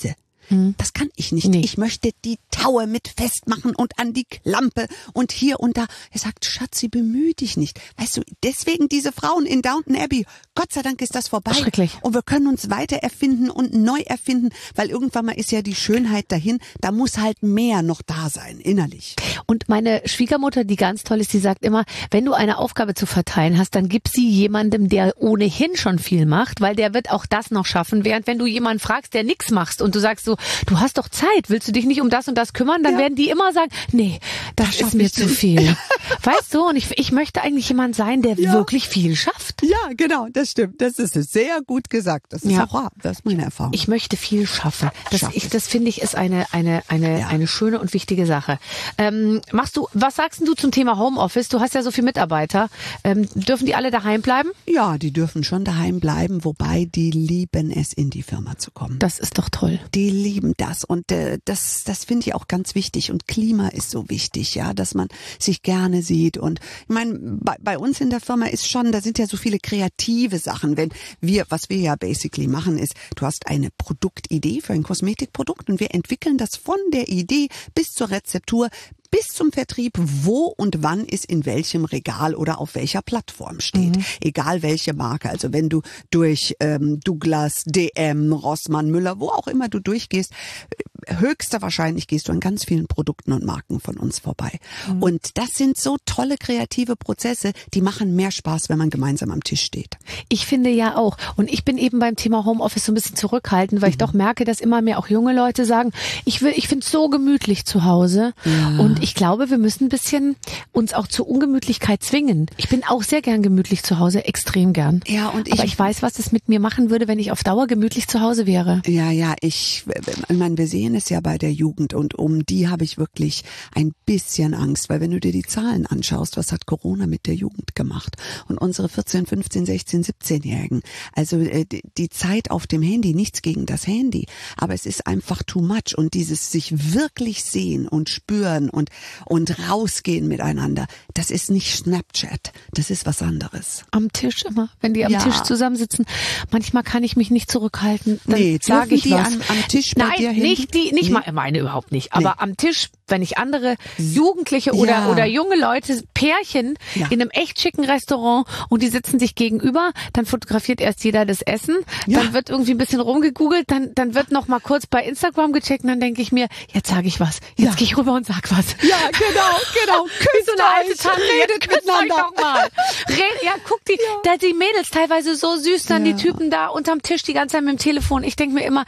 Hm. Das kann ich nicht. Nee. Ich möchte die Taue mit festmachen und an die Klampe und hier und da. Er sagt, Schatzi, bemühe dich nicht. Weißt du, deswegen diese Frauen in Downton Abbey, Gott sei Dank ist das vorbei. Schrecklich. Und wir können uns weiter erfinden und neu erfinden, weil irgendwann mal ist ja die Schönheit dahin, da muss halt mehr noch da sein, innerlich. Und meine Schwiegermutter, die ganz toll ist, die sagt immer, wenn du eine Aufgabe zu verteilen hast, dann gib sie jemandem, der ohnehin schon viel macht, weil der wird auch das noch schaffen. Während wenn du jemanden fragst, der nichts machst und du sagst so, du hast doch Zeit, willst du dich nicht um das und das kümmern, dann Ja. werden die immer sagen, nee, das, Das ist schaff mir ich zu nicht. viel. Weißt du, und ich, ich möchte eigentlich jemand sein, der Ja. wirklich viel schafft. Ja, genau, das stimmt. Das ist sehr gut gesagt. Das ist Ja. auch wahr. Das ist meine Erfahrung. Ich möchte viel schaffen. Das, Schaff ich, es. das finde ich ist eine eine eine Ja. eine schöne und wichtige Sache. Ähm, machst du? Was sagst denn du zum Thema Homeoffice? Du hast ja so viele Mitarbeiter. Ähm, dürfen die alle daheim bleiben? Ja, die dürfen schon daheim bleiben, wobei die lieben es, in die Firma zu kommen. Das ist doch toll. Die lieben das und äh, das, das finde ich auch ganz wichtig. Und Klima ist so wichtig, ja, dass man sich gerne sieht. Und ich meine, bei, bei uns in der Firma ist schon, da sind ja so viele kreative Sachen. Wenn wir, was wir ja basically machen, ist, du hast eine Produktidee für ein Kosmetikprodukt und wir entwickeln das von der Idee bis zur Rezeptur, bis zum Vertrieb, wo und wann es in welchem Regal oder auf welcher Plattform steht. Mhm. Egal welche Marke. Also wenn du durch ähm, Douglas, D M, Rossmann, Müller, wo auch immer du durchgehst, höchster wahrscheinlich gehst du an ganz vielen Produkten und Marken von uns vorbei. Mhm. Und das sind so tolle kreative Prozesse, die machen mehr Spaß, wenn man gemeinsam am Tisch steht. Ich finde ja auch. Und ich bin eben beim Thema Homeoffice so ein bisschen zurückhaltend, weil mhm. ich doch merke, dass immer mehr auch junge Leute sagen, ich will, ich finde es so gemütlich zu Hause. Ja. Und ich glaube, wir müssen ein bisschen uns auch zur Ungemütlichkeit zwingen. Ich bin auch sehr gern gemütlich zu Hause, extrem gern. Ja, und ich, aber ich weiß, was es mit mir machen würde, wenn ich auf Dauer gemütlich zu Hause wäre. Ja, ja, ich, ich meine, wir sehen es ja bei der Jugend und um die habe ich wirklich ein bisschen Angst, weil wenn du dir die Zahlen anschaust, was hat Corona mit der Jugend gemacht? Und unsere vierzehn, fünfzehn, sechzehn, siebzehnjährigen, also die Zeit auf dem Handy, nichts gegen das Handy, aber es ist einfach too much und dieses sich wirklich sehen und spüren und und rausgehen miteinander, das ist nicht Snapchat, das ist was anderes. Am Tisch immer, wenn die am ja. Tisch zusammensitzen, manchmal kann ich mich nicht zurückhalten, dann nee, sage ich die was. Am, am Tisch bei Nein, dir hin? nicht die, nicht nee. mal, meine überhaupt nicht, aber nee. am Tisch, wenn ich andere Jugendliche oder ja. oder junge Leute, Pärchen ja. in einem echt schicken Restaurant und die sitzen sich gegenüber, dann fotografiert erst jeder das Essen, ja. dann wird irgendwie ein bisschen rumgegoogelt, dann dann wird noch mal kurz bei Instagram gecheckt und dann denke ich mir, jetzt sage ich was, jetzt ja. gehe ich rüber und sag was. Ja, genau, genau. Küsst so eine alte Tante, redet küsst miteinander. euch doch mal. Red, ja, guck die, ja. da die Mädels teilweise so süß, dann ja. die Typen da unterm Tisch die ganze Zeit mit dem Telefon. Ich denke mir immer,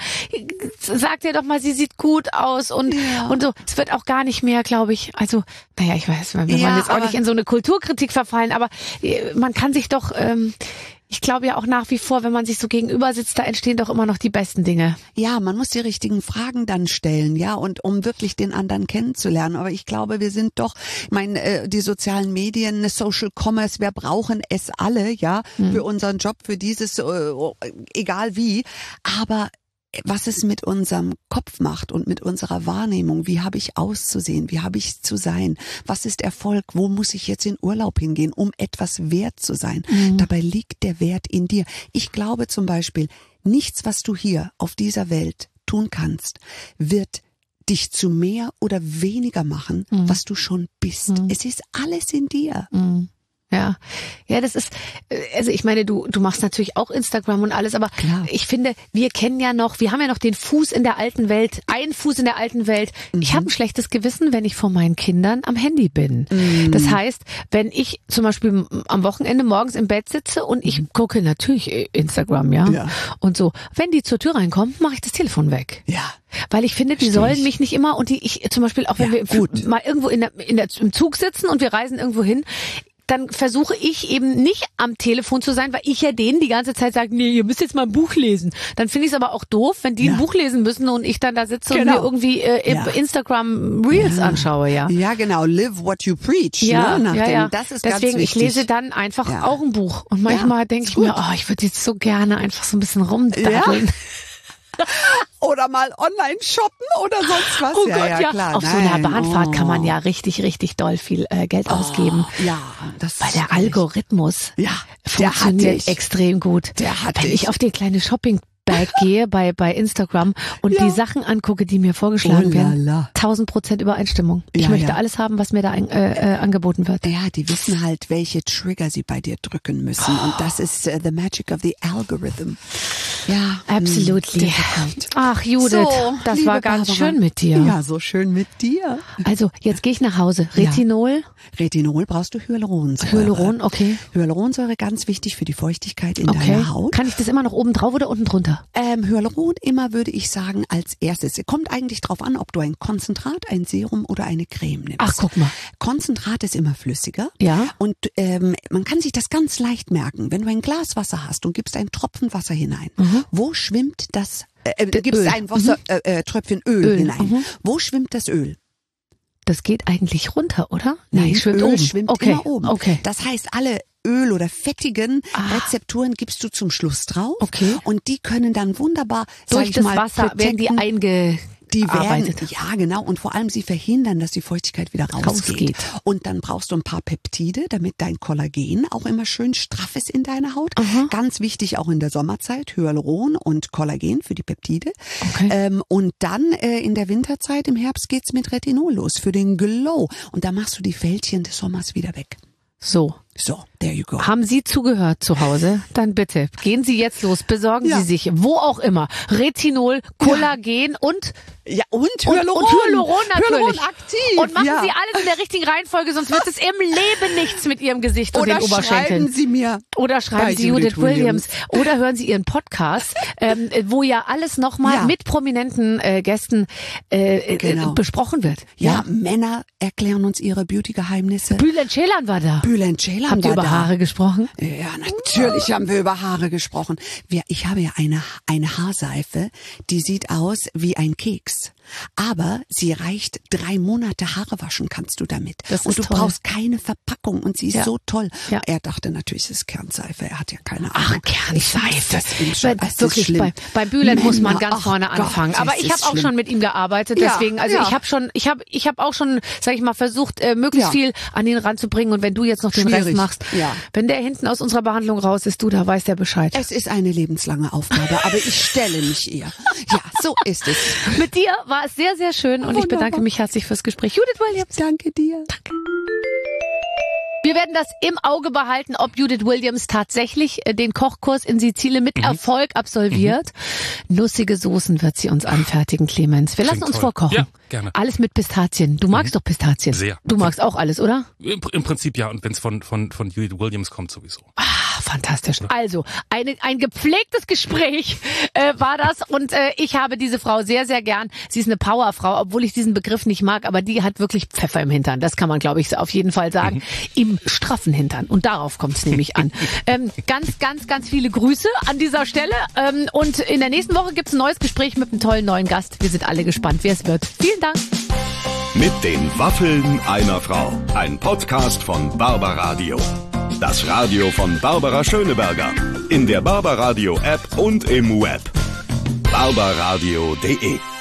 sagt ihr doch mal, sie sieht gut aus und ja. und so. Es wird auch gar nicht mehr, glaube ich. Also, naja, ich weiß, wir ja, wollen jetzt auch nicht in so eine Kulturkritik verfallen, aber man kann sich doch ähm, ich glaube ja auch nach wie vor, wenn man sich so gegenüber sitzt, da entstehen doch immer noch die besten Dinge. Ja, man muss die richtigen Fragen dann stellen, ja, und um wirklich den anderen kennenzulernen. Aber ich glaube, wir sind doch, ich meine, äh, die sozialen Medien, Social Commerce, wir brauchen es alle, ja, mhm. für unseren Job, für dieses, äh, egal wie. Aber was es mit unserem Kopf macht und mit unserer Wahrnehmung, wie habe ich auszusehen, wie habe ich zu sein, was ist Erfolg, wo muss ich jetzt in Urlaub hingehen, um etwas wert zu sein. Mhm. Dabei liegt der Wert in dir. Ich glaube zum Beispiel, nichts, was du hier auf dieser Welt tun kannst, wird dich zu mehr oder weniger machen, mhm. was du schon bist. Mhm. Es ist alles in dir. Mhm. Ja, ja, das ist, also ich meine, du du machst natürlich auch Instagram und alles, aber Klar. ich finde, wir kennen ja noch, wir haben ja noch den Fuß in der alten Welt, einen Fuß in der alten Welt. Mhm. Ich habe ein schlechtes Gewissen, wenn ich vor meinen Kindern am Handy bin. Mhm. Das heißt, wenn ich zum Beispiel am Wochenende morgens im Bett sitze und ich gucke natürlich Instagram, ja, ja. und so, wenn die zur Tür reinkommen, mache ich das Telefon weg. Ja. Weil ich finde, die Versteh sollen ich. mich nicht immer und die ich zum Beispiel auch wenn ja, wir gut. mal irgendwo in der, in der im Zug sitzen und wir reisen irgendwo hin, dann versuche ich eben nicht am Telefon zu sein, weil ich ja denen die ganze Zeit sage, nee, ihr müsst jetzt mal ein Buch lesen. Dann finde ich es aber auch doof, wenn die ja. ein Buch lesen müssen und ich dann da sitze genau. und mir irgendwie äh, ja. Instagram Reels ja. anschaue, ja. Ja, genau. Live what you preach. Ja, ne? Nach ja, dem, ja. Das ist Deswegen, ganz wichtig. ich lese dann einfach ja. auch ein Buch. Und manchmal ja, denke ich mir, oh, ich würde jetzt so gerne einfach so ein bisschen rumdaddeln. Ja? Oder mal online shoppen oder sonst was. Oh ja, Gott, ja, ja. klar. Auf Nein. so einer Bahnfahrt oh. kann man ja richtig, richtig doll viel äh, Geld oh, ausgeben. Ja, das Weil der Algorithmus ja, funktioniert der hat dich. extrem gut. Der hat Wenn dich. ich auf die kleine Shopping Feedback gehe bei, bei Instagram und Ja. die Sachen angucke, die mir vorgeschlagen Oh la werden, la. tausend Prozent Übereinstimmung. Ich Ja, möchte ja. alles haben, was mir da ein, äh, äh, angeboten wird. Ja, die wissen halt, welche Trigger sie bei dir drücken müssen. Und das ist uh, the magic of the algorithm. Ja. Absolutely. difficult. Ach, Judith, So, das liebe war ganz Barbara. schön mit dir. Ja, so schön mit dir. Also, jetzt gehe ich nach Hause. Retinol, Retinol brauchst du Hyaluronsäure. Hyaluron, okay. Hyaluronsäure ganz wichtig für die Feuchtigkeit in Okay. deiner Haut. Kann ich das immer noch oben drauf oder unten drunter? Ähm, Hyaluron immer würde ich sagen als erstes. Kommt eigentlich drauf an, ob du ein Konzentrat, ein Serum oder eine Creme nimmst. Ach, guck mal. Konzentrat ist immer flüssiger. Ja. Und ähm, man kann sich das ganz leicht merken. Wenn du ein Glas Wasser hast und gibst einen Tropfen Wasser hinein, wo schwimmt das, äh, äh, gibst Öl. ein Wasser, äh, äh, Tröpfchen Öl, Öl, hinein. mhm. Wo schwimmt das Öl? Das geht eigentlich runter, oder? Nein, schwimmt Öl oben. schwimmt okay. immer oben. Okay. Das heißt, alle Öl- oder fettigen Ah. Rezepturen gibst du zum Schluss drauf. Okay. Und die können dann wunderbar, sag Durch ich das mal, Wasser werden die protecten. Die werden, eingearbeitet. ja genau, und vor allem sie verhindern, dass die Feuchtigkeit wieder rausgeht. Rausgeht. Und dann brauchst du ein paar Peptide, damit dein Kollagen auch immer schön straff ist in deiner Haut. Aha. Ganz wichtig auch in der Sommerzeit, Hyaluron und Kollagen für die Peptide. Okay. Ähm, und dann äh, in der Winterzeit, im Herbst geht's mit Retinol los, für den Glow. Und da machst du die Fältchen des Sommers wieder weg. So. So, there you go. Haben Sie zugehört zu Hause? Dann bitte, gehen Sie jetzt los, besorgen Ja. Sie sich, wo auch immer, Retinol, Kollagen und Ja, und Und, Hyaluron. und Hyaluron natürlich. Hyaluron aktiv. Und machen ja. Sie alles in der richtigen Reihenfolge, sonst wird es im Leben nichts mit Ihrem Gesicht und Oder den Oberschenkeln. schreiben Sie mir. Oder schreiben bei Sie Judith Williams. Oder hören Sie Ihren Podcast, ähm, wo ja alles nochmal Ja. mit prominenten äh, Gästen äh, Genau. äh, besprochen wird. Ja, Männer erklären uns ihre Beauty-Geheimnisse. Bülent Ceylan war da. Bülent Ceylan Habt ihr war über da. Haare gesprochen? Ja, natürlich haben wir über Haare gesprochen. Wir, ich habe ja eine, eine Haarseife, die sieht aus wie ein Keks. Aber sie reicht drei Monate Haare waschen kannst du damit. Das und ist du toll. brauchst keine Verpackung und sie ist Ja. so toll. Ja. Er dachte natürlich, es ist Kernseife. Er hat ja keine Ach, Ahnung. Kernseife. Das ist schon, Weil es ist wirklich, schlimm. bei, bei Bülent muss man Männer, ganz ach vorne Gott, anfangen. Aber es ich ist habe auch schlimm. schon mit ihm gearbeitet, Ja, deswegen, also ja. ich habe schon, ich habe, ich habe auch schon, sag ich mal, versucht, äh, möglichst Ja. viel an ihn ranzubringen. Und wenn du jetzt noch den Rest Schwierig. machst, Ja. wenn der hinten aus unserer Behandlung raus ist, du, da weiß der Bescheid. Es ist eine lebenslange Aufgabe, aber ich stelle mich ihr. Ja, so ist es. Mit dir war es sehr, sehr schön und ich Wunderbar. bedanke mich herzlich fürs Gespräch. Judith Williams. Danke dir. Wir werden das im Auge behalten, ob Judith Williams tatsächlich äh, den Kochkurs in Sizilien mit Erfolg absolviert. Nussige Soßen wird sie uns anfertigen, Clemens. Wir lassen Klingt uns toll. vorkochen. Ja, gerne. Alles mit Pistazien. Du magst doch Pistazien. Sehr. Du magst auch alles, oder? Im, Im Prinzip ja, und wenn es von, von, von Judith Williams kommt, sowieso. Ah, fantastisch. Also, eine, ein gepflegtes Gespräch äh, war das und äh, ich habe diese Frau sehr, sehr gern. Sie ist eine Powerfrau, obwohl ich diesen Begriff nicht mag, aber die hat wirklich Pfeffer im Hintern. Das kann man, glaube ich, auf jeden Fall sagen. Im straffen Hintern. Und darauf kommt es nämlich an. ähm, ganz, ganz, ganz viele Grüße an dieser Stelle. Ähm, und in der nächsten Woche gibt es ein neues Gespräch mit einem tollen neuen Gast. Wir sind alle gespannt, wer es wird. Vielen Dank. Mit den Waffeln einer Frau. Ein Podcast von Barbaradio. Das Radio von Barbara Schöneberger. In der Barbaradio App und im Web. barbaradio punkt de